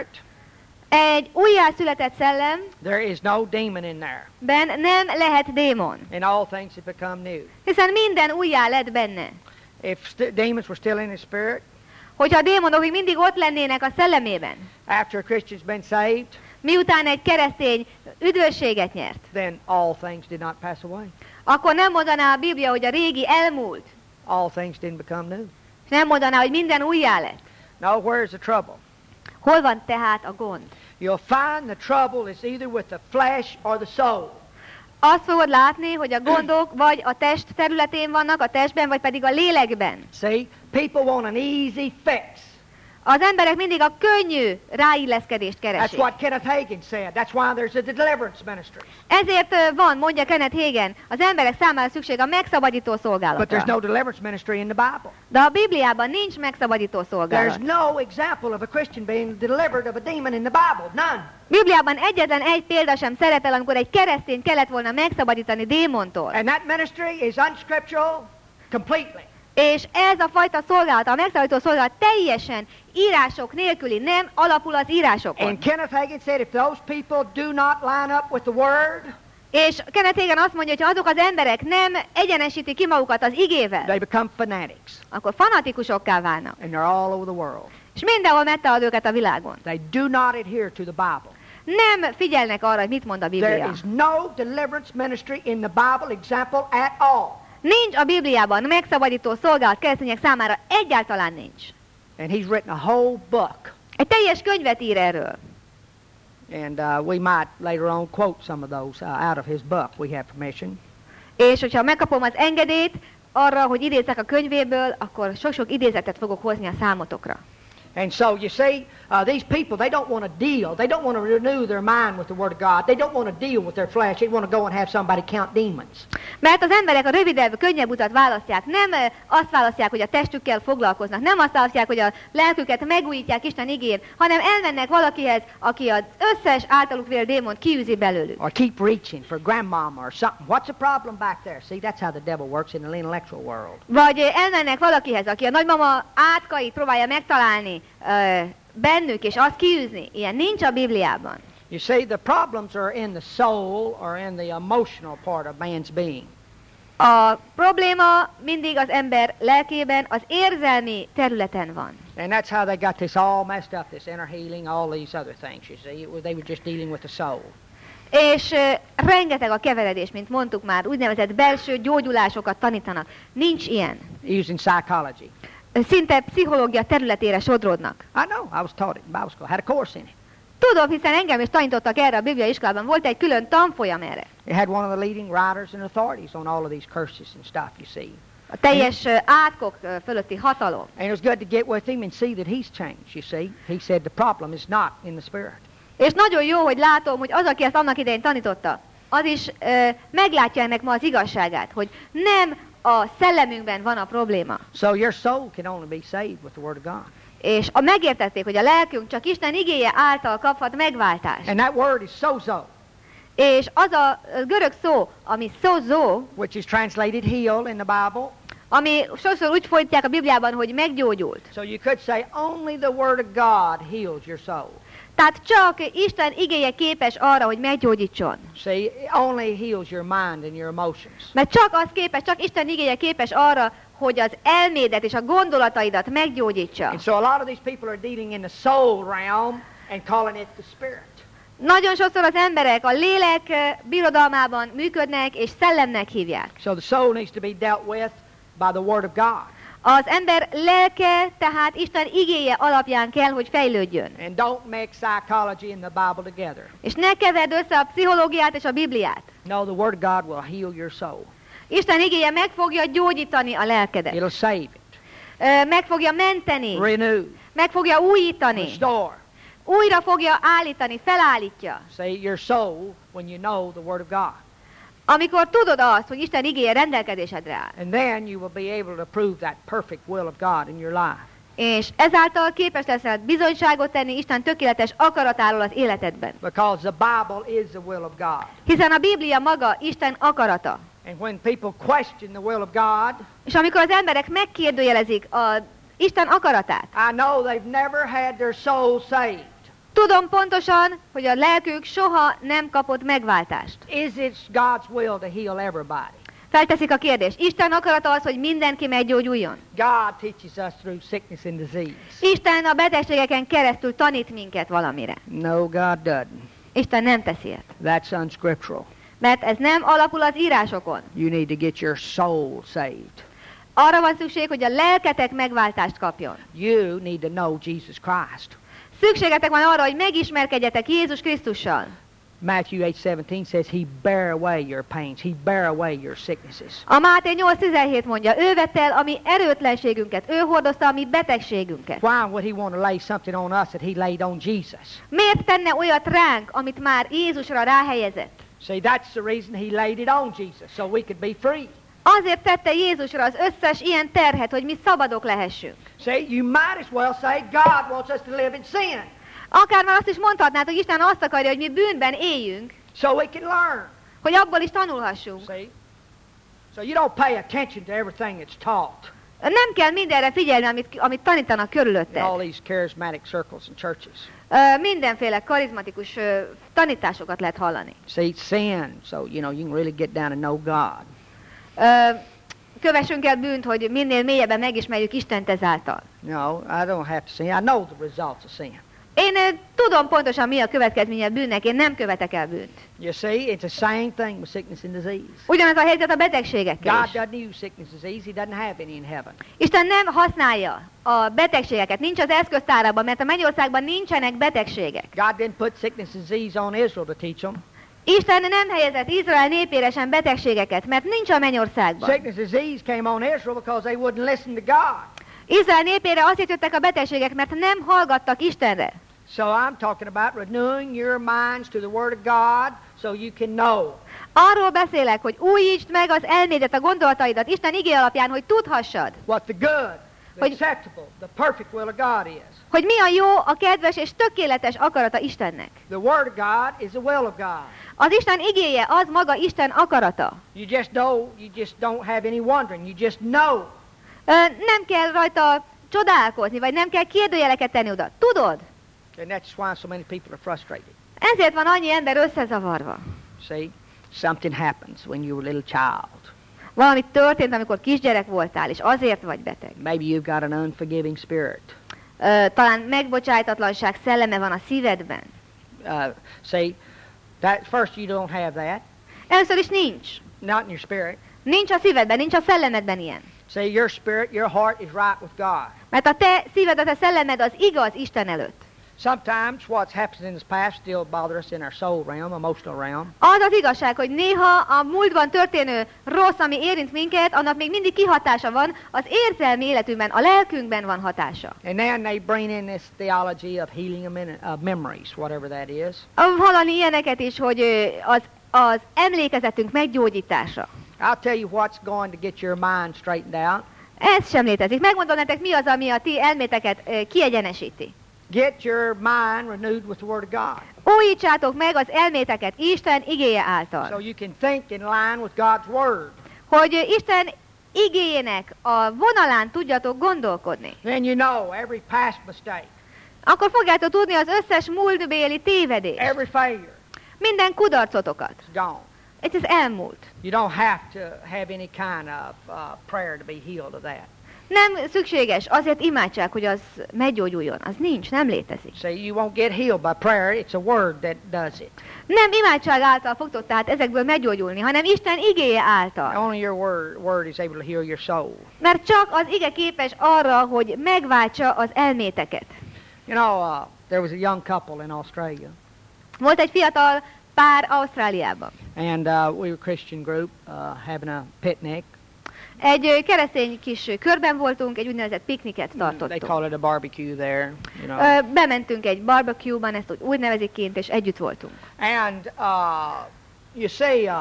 Egy újjá született szellemben there is no demon in there. nem lehet démon, And all things have become new. hiszen minden újjá lett benne. If st- demons were still in his spirit, Hogyha a démonok még mindig ott lennének a szellemében, after a Christian's been saved, miután egy keresztény üdvösséget nyert, then all things did not pass away. akkor nem mondaná a Biblia, hogy a régi elmúlt, All things didn't become new. és nem mondaná, hogy minden újjá lett. No, where's the trouble? Hol van tehát a gond? You'll find the trouble is either with the flesh or the soul. Azt fogod látni, hogy a gondok vagy a test területén vannak, a testben, vagy pedig a lélekben. See, people want an easy fix. Az emberek mindig a könnyű ráilleszkedést That's keresik. what Kenneth Hagin said. That's why there's a deliverance ministry. Ezért ö, van, mondja Kenneth Hagin, az emberek számára szükség a megszabadító But there's szolgálatra. no deliverance ministry in the Bible. De a Bibliában nincs megszabadító There's szolgálat. no example of a Christian being delivered of a demon in the Bible. None. Bibliában egyetlen egy példa sem szerepel, amikor egy keresztény kellett volna megszabadítani démontól. And that ministry is unscriptural completely. És ez a fajta szolgálat, a megszabadító szolgálat teljesen írások nélküli, nem alapul az írásokon. And Kenneth Hagin said if those people do not line up with the Word, És Kenneth Hagin azt mondja, hogy ha azok az emberek nem egyenesítik ki magukat az igével, they become fanatics. akkor fanatikusokká válnak. And they're all over the world. És mindenhol megtalad őket a világon. They do not adhere to the Bible. Nem figyelnek arra, hogy mit mond a There Biblia. is no deliverance ministry in the Bible example at all. Nincs a Bibliában megszabadító szolgálat keresztények számára, egyáltalán nincs. And he's written a whole book. Egy teljes könyvet ír erről. And uh, we might later on quote some of those uh, out of his book. We have permission. És hogyha megkapom az engedélyt arra, hogy idézzek a könyvéből, akkor sok-sok idézetet fogok hozni a számotokra. And so you see, uh, these people, they don't want to deal. They don't want to renew their mind with the Word of God. They don't want to deal with their flesh. They want to go and have somebody count demons. Mert az emberek a rövidebb, könnyebb utat választják. Nem eh, azt választják, hogy a testükkel foglalkoznak. Nem azt választják, hogy a lelküket megújítják Isten igén, hanem elmennek valakihez, aki az összes általuk vélt démont kiűzi belőlük. Or keep reaching for grandmama or something. What's the problem back there? See, that's how the devil works in the intellectual world. Vagy eh, elmennek valakihez, aki a nagymama átkait próbálja megtalálni, ö, bennük, és azt kiűzni. Ilyen nincs a Bibliában. You see, the problems are in the soul or in the emotional part of man's being. A probléma mindig az ember lelkében, az érzelmi területen van. And that's how they got this all messed up, this inner healing, all these other things, you see. They were just dealing with the soul. És uh, rengeteg a keveredés, mint mondtuk már, úgynevezett belső gyógyulásokat tanítanak. Nincs ilyen. Using psychology. Szinte pszichológia területére sodródnak. I know, I was taught it in Bible school, had a course in it. Tudom, hiszen engem is tanítottak erre a Biblia iskolában, volt egy külön tanfolyam erre. It had one of the leading writers and authorities on all of these curses and stuff, you see. A teljes uh, átkok uh, fölötti hatalom. And it was good to get with him and see that he's changed, you see. He said the problem is not in the spirit. És nagyon jó, hogy látom, hogy az, aki ezt annak idején tanította, az is uh, meglátja ennek ma az igazságát, hogy nem a szellemünkben van a probléma. So your soul can only be saved with the Word of God. És a megértették, hogy a lelkünk csak Isten igéje által kaphat megváltást. And that word is sozo, És az a görög szó, ami sozo, which is translated heal in the Bible. ami sokszor úgy fordítják a Bibliában, hogy meggyógyult. So you could say only the Word of God heals your soul. Tehát csak Isten igéje képes arra, hogy meggyógyítson. See, it only heals your mind and your emotions. Mert csak az képes, csak Isten igéje képes arra, hogy az elmédet és a gondolataidat meggyógyítsa. And so a lot of these people are dealing in the soul realm and calling it the spirit. Nagyon sokszor az emberek a lélek eh, birodalmában működnek és szellemnek hívják. So the soul needs to be dealt with by the Word of God. Az ember lelke, tehát Isten igéje alapján kell, hogy fejlődjön. And don't mix psychology and the Bible together. És ne keverd össze a pszichológiát és a Bibliát. No, the Word of God will heal your soul. Isten igéje meg fogja gyógyítani a lelkedet. It'll save it, Ö, meg fogja menteni, renew, meg fogja újítani, restore. újra fogja állítani, felállítja. See, your soul when you know the Word of God. Amikor tudod azt, hogy Isten igéje rendelkezésedre áll. And then you will be able to prove that perfect will of God in your life. És ezáltal képes leszel bizonyságot tenni Isten tökéletes akaratáról az életedben. Because the Bible is the will of God. Hiszen a Biblia maga Isten akarata. And when people question the will of God, És amikor az emberek megkérdőjelezik a Isten akaratát, I know they've never had their soul saved. tudom pontosan, hogy a lelkük soha nem kapott megváltást. Is it God's will to heal everybody? Felteszik a kérdést. Isten akarata az, hogy mindenki meggyógyuljon. God teaches us through sickness and disease. Isten a betegségeken keresztül tanít minket valamire. No, God doesn't. Isten nem teszi ilyet. That's unscriptural. Mert ez nem alapul az írásokon. You need to get your soul saved. Arra van szükség, hogy a lelketek megváltást kapjon. You need to know Jesus Christ. Szükségetek van arra, hogy megismerkedjetek Jézus Krisztussal. Matthew eight seventeen says he bear away your pains. He bear away your sicknesses. A Máté nyolc tizenhét mondja, ő vette el a mi erőtlenségünket, ő hordozta a mi betegségünket. Why would he want to lay something on us that he laid on Jesus? Miért tenne olyat ránk, amit már Jézusra ráhelyezett? See, that's the reason he laid it on Jesus, so we could be free. Azért tette Jézusra az összes ilyen terhet, hogy mi szabadok lehessünk. See, you might as well say God wants us to live in sin, Akár már azt is mondhatnád, hogy Isten azt akarja, hogy mi bűnben éljünk, so we can learn. hogy abból is tanulhassunk. See? So you don't pay attention to everything that's taught Nem kell mindenre figyelni, amit, amit tanítanak in körülötted. all these charismatic circles and churches. Ö, mindenféle karizmatikus ö, tanításokat lehet hallani. See, it's sin, so, you know, you can really get down and know God. Ö, kövessünk el bűnt, hogy minél mélyebben megismerjük Istent ezáltal. No, I don't have to sin. I know the results of sin. Én ö, tudom pontosan, mi a következménye a bűnnek, én nem követek el bűnt. You see, it's the same thing with sickness and disease. Ugyanaz a helyzet a betegségekkel God is. doesn't use sickness and disease. He doesn't have any in heaven. Isten nem használja a betegségeket, nincs az eszköztárában, mert a mennyországban nincsenek betegségek. God didn't put sickness and disease on Israel to teach them. Isten nem helyezett Izrael népére sem betegségeket, mert nincs a mennyországban. Sickness and disease came on Israel because they wouldn't listen to God. Izrael népére azért jöttek a betegségek, mert nem hallgattak Istenre. So I'm talking about renewing your minds to the Word of God so you can know. Arról beszélek, hogy újítsd meg az elmédet, a gondolataidat Isten igé alapján, hogy tudhassad, What the good, the Hogy- acceptable, the perfect will of God is. hogy mi a jó, a kedves és tökéletes akarata Istennek. The Word of God is the will of God. Az Isten igéje az maga Isten akarata. You just know, you just don't have any wondering. You just know. Ö, nem kell rajta csodálkozni, vagy nem kell kérdőjeleket tenni oda. Tudod? And that's why so many people are frustrated. Ezért van annyi ember összezavarva. See, something happens when you're a little child. Valami történt, amikor kisgyerek voltál, és azért vagy beteg. Maybe you've got an unforgiving spirit. Ö, talán megbocsájtatlanság szelleme van a szívedben. Uh, see, that first you don't have that, Először is nincs. not in your spirit. Nincs a szívedben, nincs a szellemedben ilyen. See, your spirit, your heart is right with God. Mert a te szíved, a te szellemed az igaz Isten előtt. Sometimes what's happened in the past still bothers us in our soul realm, emotional realm. Az az igazság, hogy néha a múltban történő rossz, ami érint minket, annak még mindig kihatása van, az érzelmi életünkben, a lelkünkben van hatása. And then they bring in this theology of healing of, men- of memories, whatever that is. Hallani ilyeneket is, hogy ö, az, az emlékezetünk meggyógyítása. I'll tell you what's going to get your mind straightened out. Ez sem létezik. Megmondom nektek, mi az, ami a ti elméteket ö, kiegyenesíti. Get your mind renewed with the Word of God. Újítsátok meg az elméteket Isten igéje So által. you can think in line with God's Word. Hogy ö, Isten igéjének a vonalán tudjatok gondolkodni. Then you know every past mistake, Akkor fogjátok tudni az összes múltbéli tévedést. every failure Minden kudarcotokat. is gone. Ez az elmúlt. You don't have to have any kind of uh, prayer to be healed of that. Nem szükséges azért imádság, hogy az meggyógyuljon. Az nincs, nem létezik. See, you won't get healed by prayer. It's a Word that does it. Nem imádság által fogtok tehát ezekből meggyógyulni, hanem Isten igéje által. Only your word, word is able to heal your soul. Mert csak az ige képes arra, hogy megváltsa az elméteket. You know, uh, there was a young couple in Australia, Volt egy fiatal pár Ausztráliában. and uh, we were a Christian group uh, having a picnic. Egy ö, keresztény kis körben voltunk, egy úgynevezett pikniket They tartottunk. call it a barbecue there, you know. Ö, Bementünk egy barbecue-ban, ezt úgy, úgy nevezik kint, és együtt voltunk. And uh, you see, uh,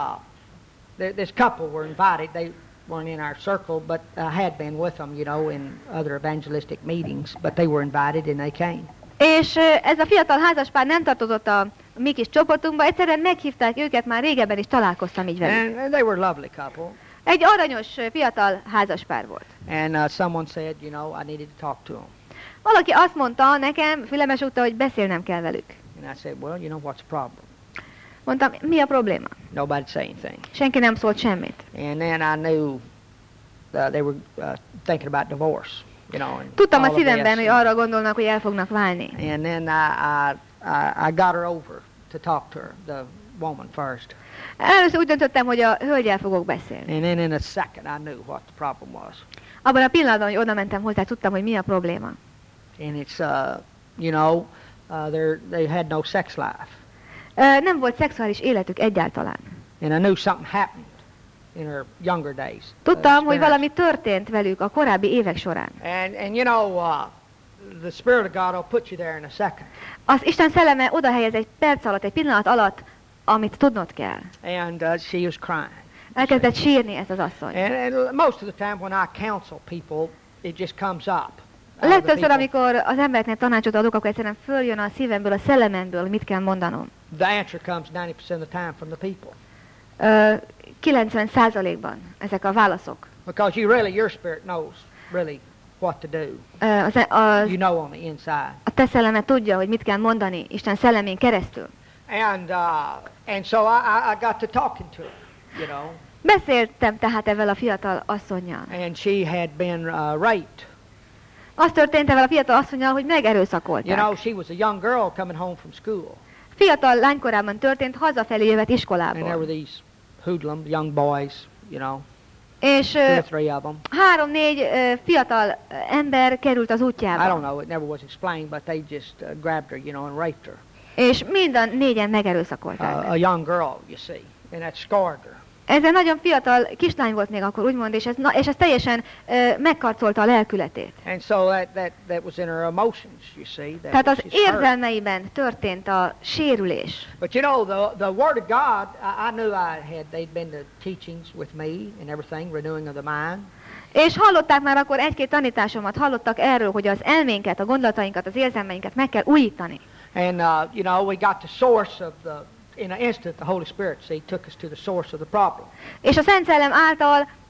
th- this couple were invited. They weren't in our circle, but I had been with them, you know, in other evangelistic meetings. But they were invited, and they came. És ö, ez a fiatal házaspár nem tartozott a mi kis csoportunkba, egyszerűen meghívták őket, már régebben is találkoztam így velük. And, and they were a lovely couple. Egy aranyos ö, fiatal házaspár volt. And uh, someone said, you know, I needed to talk to them. Valaki azt mondta nekem, fülemes úttal, hogy beszélnem kell velük. And I said, well, you know, what's the problem? Mondtam, mi a probléma? Nobody said anything. Senki nem szólt semmit. And then I knew uh, they were uh, thinking about divorce, you know. And Tudtam all a of szívemben, this. hogy arra gondolnak, hogy el fognak válni. And then I, I, I, I got her over to talk to her, the woman first. Először úgy döntöttem, hogy a hölgyel fogok beszélni. And then in a second I knew what the problem was. Abban a pillanatban, hogy oda mentem hozzá, tudtam, hogy mi a probléma. And it's, uh, you know, uh, they're- they had no sex life. Ö, Nem volt szexuális életük egyáltalán. And I knew something happened in her younger days. uh, Tudtam, hogy experience. valami történt velük a korábbi évek során. And, and you know, uh, the Spirit of God will put you there in a second. Az Isten szelleme oda helyez egy perc alatt, egy pillanat alatt, amit tudnod kell. And uh, she was crying. Elkezdett sírni ez az asszony. And, and most of the time when I counsel people, it just comes up. Uh, the Legtöbbször, people- amikor az embereknek tanácsot adok, akkor egyszerűen följön a szívemből, a szellememből, hogy mit kell mondanom. The answer comes ninety percent of the time from the people. Ö, kilencven százalékban ezek a válaszok. Because you really, your spirit knows really what to do. Ö, az, az, You know on the inside. a te szellemed tudja, hogy mit kell mondani Isten szellemén keresztül. And uh, and so I, I I got to talking to her, you know. Beszéltem tehát ezzel a fiatal asszonnyal. And she had been uh, raped. Az történt ezzel a fiatal asszonnyal, hogy You megerőszakolták. know, she was a young girl coming home from school. Fiatal lánykorában történt, hazafelé jövet And there iskolából. were these hoodlums, young boys, you know, És two ö, or three of them. három-négy ö, fiatal ö, ember került az I don't útjába. know, it never was explained, but they just uh, grabbed her, you know, and raped her. És mind a négyen Uh, megerőszakolták. a young girl, you see, and that scarred her. Ez egy nagyon fiatal kislány volt még akkor, úgymond, és ez, na, és ez teljesen ö, megkarcolta a lelkületét. And so that, that, that was in her emotions, you see. That Tehát az she's hurt. érzelmeiben történt a sérülés. But you know, the, the Word of God, I, I knew I had, they'd been to teachings with me and everything, renewing of the mind. És hallották már akkor egy-két tanításomat, hallottak erről, hogy az elménket, a gondolatainkat, az érzelmeinket meg kell újítani. And, uh, you know, we got the source of the, in an instant, the Holy Spirit, see, took us to the source of the problem. És a Szent Szellem által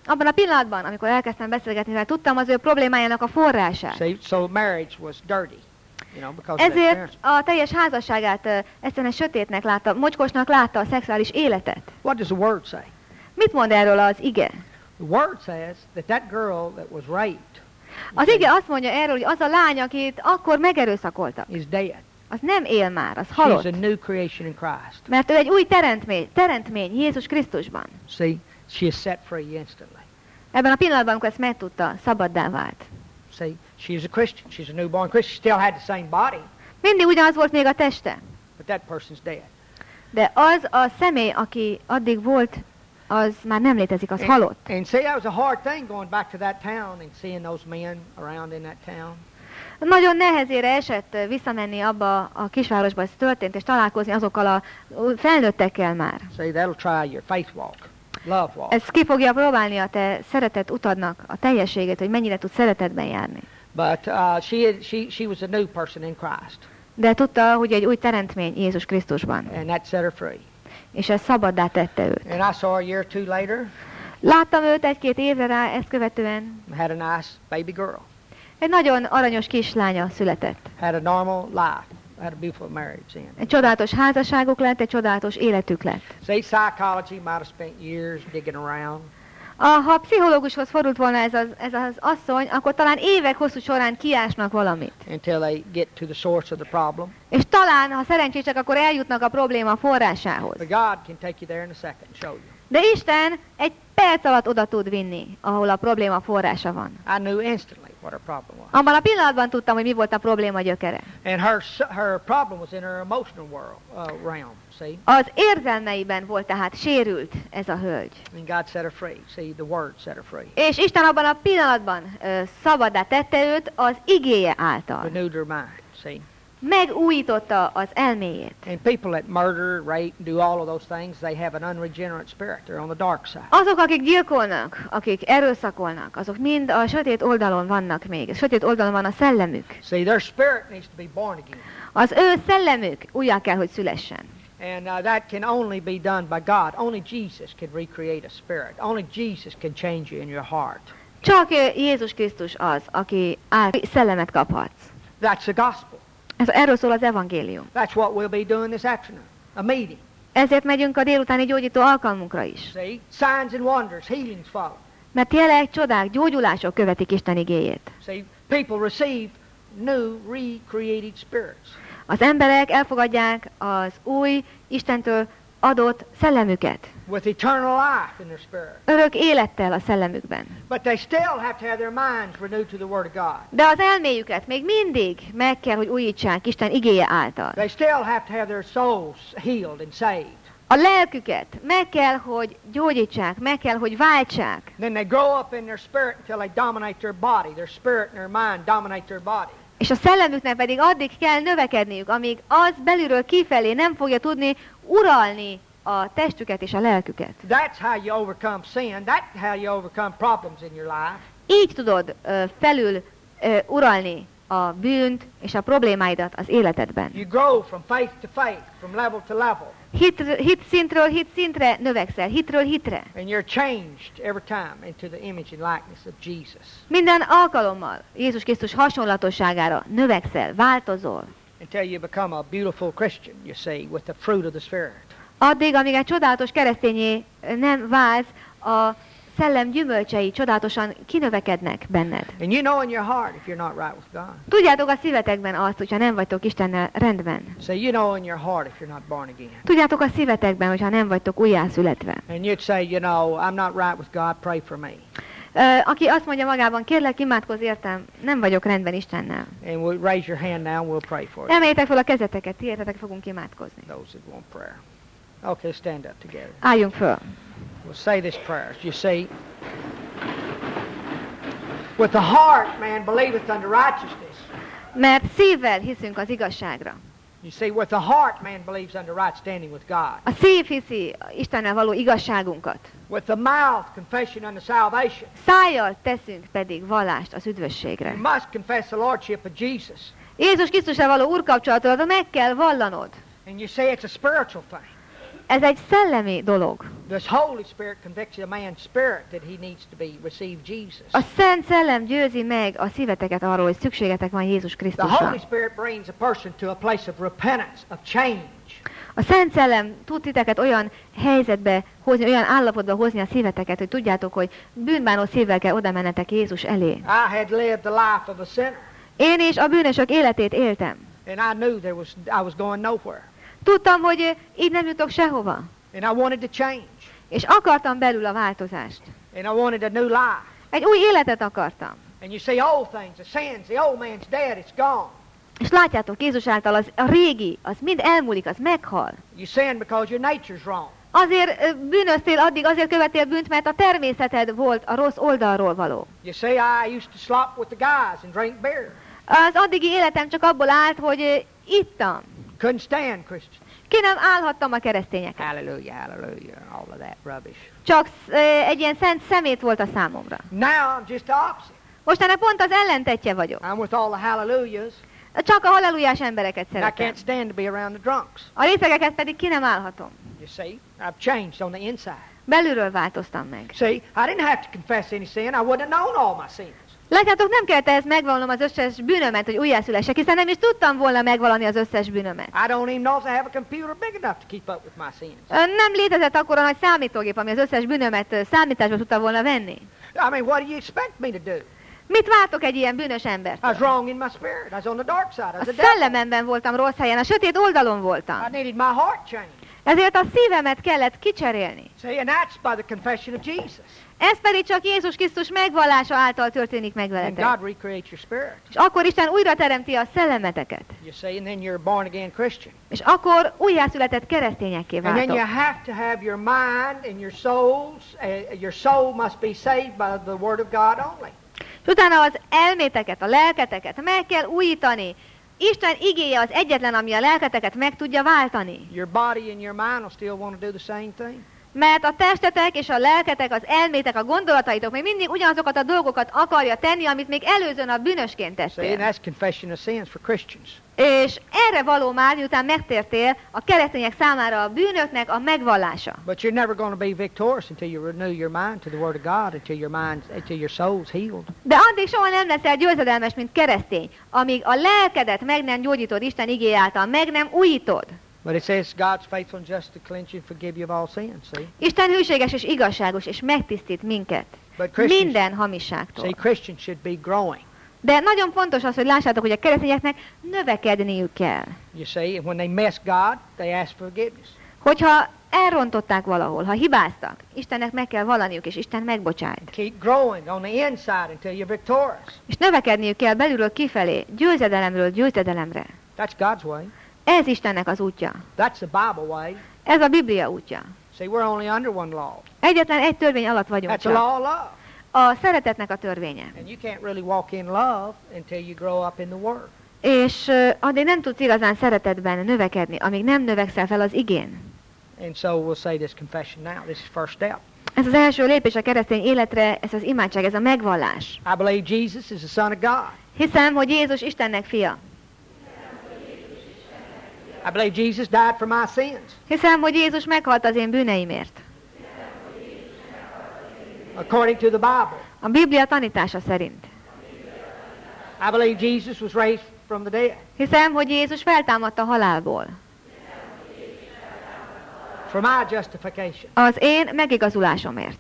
Abban a pillanatban, amikor elkezdtem beszélgetni vele, tudtam az ő problémájának a forrását. See, so marriage was dirty, you know, because of their Ezért parents. a teljes házasságát ö, egyszerűen sötétnek látta, mocskosnak látta a szexuális életet. What does the word say? Mit mond erről az ige? The word says that that girl that was raped Az ige azt mondja erről, hogy az a lány, akit akkor megerőszakoltak, is dead. az nem él már, az She's halott. a new creation in Christ. Mert ő egy új teremtmény, teremtmény Jézus Krisztusban. See, she is set free instantly. Ebben a pillanatban, amikor ezt megtudta, szabaddá vált. See, she is a Christian. She's a newborn Christian. She still had the same body, Mindig ugyanaz volt még a teste. but that person's dead. De az a személy, aki addig volt, az már nem létezik, az halott. And see, that was a hard thing going back to that town and seeing those men around in that town. Nagyon nehezére esett ö, visszamenni abba a kisvárosba, ez történt, és találkozni azokkal a ö, felnőttekkel már. See, that'll try your faith walk, love walk. Ez ki fogja próbálni a te szeretet utadnak a teljességét, hogy mennyire tudsz szeretetben járni. But uh, she, had, she, she was a new person in Christ, De tudta, hogy egy új teremtmény Jézus Krisztusban, and that set her free. és ez szabaddá tette őt. And I saw her a year or two later, Láttam őt egy-két évre rá, ezt követően had a nice baby girl, egy nagyon aranyos kislánya született. had a normal life, had a beautiful marriage in. Egy csodálatos házasságuk lett, egy csodálatos életük lett. See, psychology might have spent years digging around, A, ha a pszichológushoz fordult volna ez az, ez az asszony, akkor talán évek hosszú során kiásnak valamit. until they get to the source of the problem. És talán, ha szerencsések, akkor eljutnak a probléma forrásához. But God can take you there in a second and show you. De Isten egy perc alatt oda tud vinni, ahol a probléma forrása van. I knew instantly what her problem was. Abban a pillanatban tudtam, hogy mi volt a probléma gyökere. And her s- her problem was in her emotional world uh, realm. See, Az érzelmeiben volt tehát sérült ez a hölgy. and God set her free. See, the Word set her free. És Isten abban a pillanatban ö, szabaddá tette őt az igéje által. Renewed her mind. See, Megújította az elméjét. and people that murder, rape, do all of those things, they have an unregenerate spirit. They're on the dark side. Azok, akik gyilkolnak, akik erőszakolnak, azok mind a sötét oldalon vannak még. A sötét oldalon van a szellemük. See, their spirit needs to be born again, Az ő szellemük újjá kell, hogy szülessen. and uh, that can only be done by God. Only Jesus can recreate a spirit. Only Jesus can change you in your heart. Csak ö, Jézus Krisztus az, aki át szellemet kaphatsz. That's the gospel. Ez, erről szól az evangélium. That's what we'll be doing this afternoon. A meeting. Ezért megyünk a délutáni gyógyító alkalmunkra is. See, signs and wonders, healings follow. Mert jelek, csodák, gyógyulások követik Isten igéjét. See, people receive new, recreated spirits. Az emberek elfogadják az új, Istentől adott szellemüket. With eternal life in their spirit. Örök élettel a szellemükben. But they still have to have their minds renewed to the Word of God. De az elméjüket még mindig meg kell, hogy újítsák Isten igéje által. They still have to have their souls healed and saved. A lelküket meg kell, hogy gyógyítsák, meg kell, hogy váltsák. Then they grow up in their spirit until they dominate their body. Their spirit and their mind dominate their body. És a szellemüknek pedig addig kell növekedniük, amíg az belülről kifelé nem fogja tudni uralni a testüket és a lelküket. That's how you overcome sin. That's how you overcome problems in your life. Így tudod ö, felül ö, uralni a bűnt és a problémáidat az életedben. You grow from faith to faith, from level to level. Hit, hit szintről hit szintre növekszel, hitről hitre. And you're changed every time into the image and likeness of Jesus. Minden alkalommal Jézus Krisztus hasonlatosságára növekszel, változol. Until you become a beautiful Christian, you see, with the fruit of the Spirit. Addig, amíg egy csodálatos keresztényé nem válsz, a szellem gyümölcsei csodálatosan kinövekednek benned. And you know in your heart if you're not right with God. Tudjátok a szívetekben azt, hogyha nem vagytok Istennel rendben. So you know in your heart if you're not born again. Tudjátok a szívetekben, hogyha nem vagytok újjászületve. And you'd say, you know, I'm not right with God, pray for me. Ö, aki azt mondja magában, kérlek, imádkozz értem, nem vagyok rendben Istennel. And we'll raise your hand now and we'll pray for you. Emeljétek fel a kezeteket, ti értetek, fogunk imádkozni. Those that want prayer. Okay, stand up together. Álljunk föl. We'll say this prayer. You see, with the heart man believeth unto righteousness. Mert szívvel hiszünk az igazságra. You see, with the heart man believes unto right standing with God. A szív hiszi Istennel való igazságunkat. With the mouth confession unto salvation. Szájjal teszünk pedig vallást az üdvösségre. You must confess the lordship of Jesus. Jézus Krisztusra való úrkapcsolatodat meg kell vallanod. And you say it's a spiritual thing. Ez egy szellemi dolog. The Holy Spirit convicts a man's spirit that he needs to be receive Jesus. A Szent Szellem győzi meg a szíveteket arról, hogy szükségetek van Jézus The Holy Krisztusra. Spirit brings a person to a place of repentance, of change. A Szent Szellem tud titeket olyan helyzetbe hozni, olyan állapotba hozni a szíveteket, hogy tudjátok, hogy bűnbánó szívvel kell oda mennetek Jézus elé. I had lived the life of a sinner, Én is a bűnösök életét éltem. and I knew there was I was going nowhere, Tudtam, hogy eh, így nem jutok sehova. and I wanted to change, És akartam belül a változást. and I wanted a new life. Egy új életet akartam. And you see old things, the sins, the old man's dead, it's gone. És látjátok, Jézus által az, a régi, az mind elmúlik, az meghal. You sin because your nature's wrong. Azért ö, bűnöztél addig, azért követél bűnt, mert a természeted volt a rossz oldalról való. You see, I used to slop with the guys and drink beer. Az addigi életem csak abból állt, hogy ö, ittam. Couldn't stand Christians. Ki nem állhattam a keresztényeket. Hallelujah, hallelujah, all of that rubbish. Csak ö, egy ilyen szent szemét volt a számomra. Now I'm just the opposite. Mostanában pont az ellentetje vagyok. I'm with all the hallelujahs, Csak a hallelujás embereket and I szeretem. can't stand to be around the drunks. A részegeket pedig ki nem állhatom. You see, I've changed on the inside. Belülről változtam meg. See, I didn't have to confess any sin. I wouldn't have known all my sins. Látjátok, nem kellett ehhez megvallnom az összes bűnömet, hogy újjászülessek, hiszen nem is tudtam volna megvalani az összes bűnömet. I don't even know if I have a computer big enough to keep up with my sins. Ö, Nem létezett akkor a nagy számítógép, ami az összes bűnömet ö, számításba tudta volna venni. I mean, what do you expect me to do? Mit vártok egy ilyen bűnös embert? I was wrong in my spirit. I was on the dark side. I A was the devil. szellememben voltam rossz helyen, a sötét oldalon voltam. I needed my heart changed. Ezért a szívemet kellett kicserélni. See, and that's by the confession of Jesus. Ez pedig csak Jézus Krisztus megvallása által történik meg And veletek. God recreates your spirit. És akkor Isten újra teremti a szellemeteket. You see, and then you're a born again Christian. És akkor újjászületett keresztényekké And then you váltok. have to have your mind and your souls. Uh, your soul must be saved by the Word of God only. És utána az elméteket, a lelketeket meg kell újítani. Isten igéje az egyetlen, ami a lelketeket meg tudja váltani. Your body and your mind will still want to do the same thing. Mert a testetek és a lelketek, az elmétek, a gondolataitok még mindig ugyanazokat a dolgokat akarja tenni, amit még előzön a bűnösként See, and tettél. that's confession of sins for Christians. És erre való már, miután megtértél, a keresztények számára a bűnöknek a megvallása. But you're never going to be victorious until you renew your mind to the Word of God, until your mind, until your soul's healed. De addig soha nem leszel győzedelmes, mint keresztény, amíg a lelkedet meg nem gyógyítod Isten igéje által, meg nem újítod. But it says God's faithful and just to cleanse you and forgive you of all sins. See, Isten hűséges és igazságos, és megtisztít minket but Christians, minden see, hamisságtól. Christians should be growing. De nagyon fontos az, hogy lássátok, hogy a keresztényeknek növekedniük kell. You see, and when they miss God, they ask forgiveness. Hogyha elrontották valahol, ha hibáztak, Istennek meg kell vallaniuk, és Isten megbocsájt. Keep growing on the inside until you're victorious. És növekedniük kell belülről kifelé, győzedelemről győzedelemre. That's God's way. Ez Istennek az útja. That's the Bible way. Ez a Biblia útja. See, we're only under one law. Egyetlen egy törvény alatt vagyunk That's the csak. law of love. A szeretetnek a törvénye. And you can't really walk in love until you grow up in the Word. És uh, addig nem tudsz igazán szeretetben növekedni, amíg nem növekszel fel az igén. And so we'll say this confession now. This is first step. Ez az első lépés a keresztény életre, ez az imádság, ez a megvallás. I believe Jesus is the Son of God. Hiszem, hogy Jézus Istennek fia. I believe Jesus died for my sins. Hiszem, hogy Jézus meghalt az én bűneimért. According to the Bible. A Biblia tanítása szerint. I believe Jesus was raised from the dead. Hiszem, hogy Jézus feltámadt a halálból. For my justification. Az én megigazulásomért.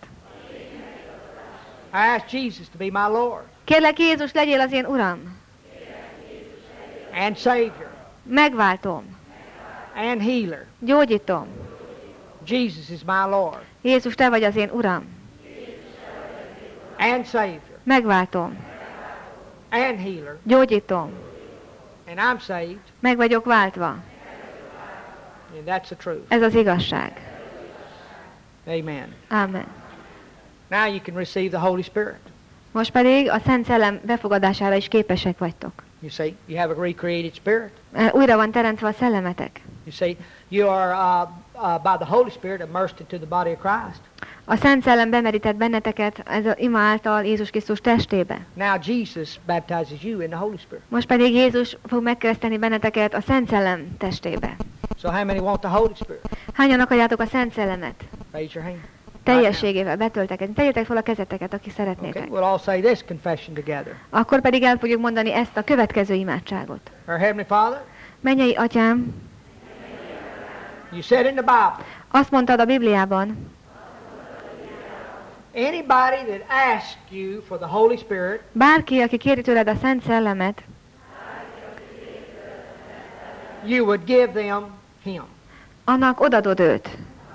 I ask Jesus to be my Lord Kérlek, Jézus, legyél az én Uram, and Savior megváltom, and Healer. gyógyítom. Jesus is my Lord Jézus, te vagy az én Uram, and Savior megváltom, and Healer. gyógyítom, And I'm saved. meg vagyok váltva. And that's the truth. Ez az igazság. Amen. Ámen. Now you can receive the Holy Spirit. Most pedig a Szent Szellem befogadására is képesek vagytok. You see, you have a recreated spirit. Újra van teremtve a szellemetek. You see, you are uh, uh, by the Holy Spirit immersed into the body of Christ. A Szent Szellem bemerített benneteket ez az ima által Jézus Krisztus testébe. Now Jesus baptizes you in the Holy Spirit. Most pedig Jézus fog megkeresztelni benneteket a Szent Szellem testébe. So how many want the Holy Spirit? Hányan akarjátok a Szent Szellemet? Raise your hand. Teljességével betöltekedni. Tegyétek fel a kezeteket, aki szeretnétek. Okay, we'll all say this confession together. Akkor pedig el fogjuk mondani ezt a következő imádságot. Our Heavenly Father, Mennyei Atyám, you said in the Bible, azt mondtad a Bibliában, anybody that asks you for the Holy Spirit, bárki, aki kéri tőled a Szent Szellemet, you would give them Him. annak odadod őt.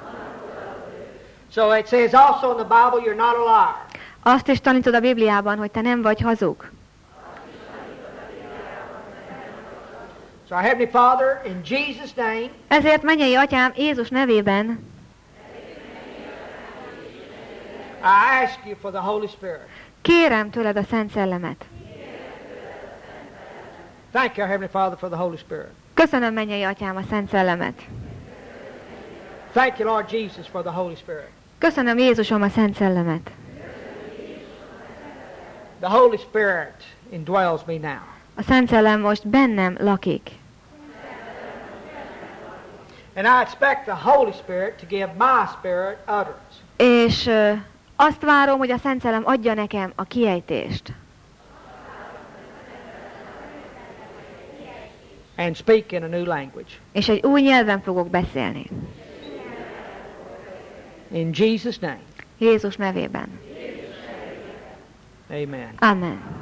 So it says also in the Bible, you're not a liar. Azt is tanítod a Bibliában, hogy te nem vagy hazug. So our Heavenly Father, in Jesus' name, Ezért, mennyei Atyám, Jézus nevében I ask you for the Holy Spirit. kérem tőled a Szent Szellemet. Thank you, our Heavenly Father, for the Holy Spirit. Köszönöm, mennyei Atyám, a Szent Szellemet. Thank you, Lord Jesus, for the Holy Spirit. Köszönöm, Jézusom, a Szent Szellemet. The Holy Spirit indwells me now. A Szent Szellem most bennem lakik. And I expect the Holy Spirit to give my spirit utterance. És ö, azt várom, hogy a Szent Szellem adja nekem a kiejtést. And speak in a new language. És egy új nyelven fogok beszélni. In Jesus' name. Jézus nevében. Amen. Amen.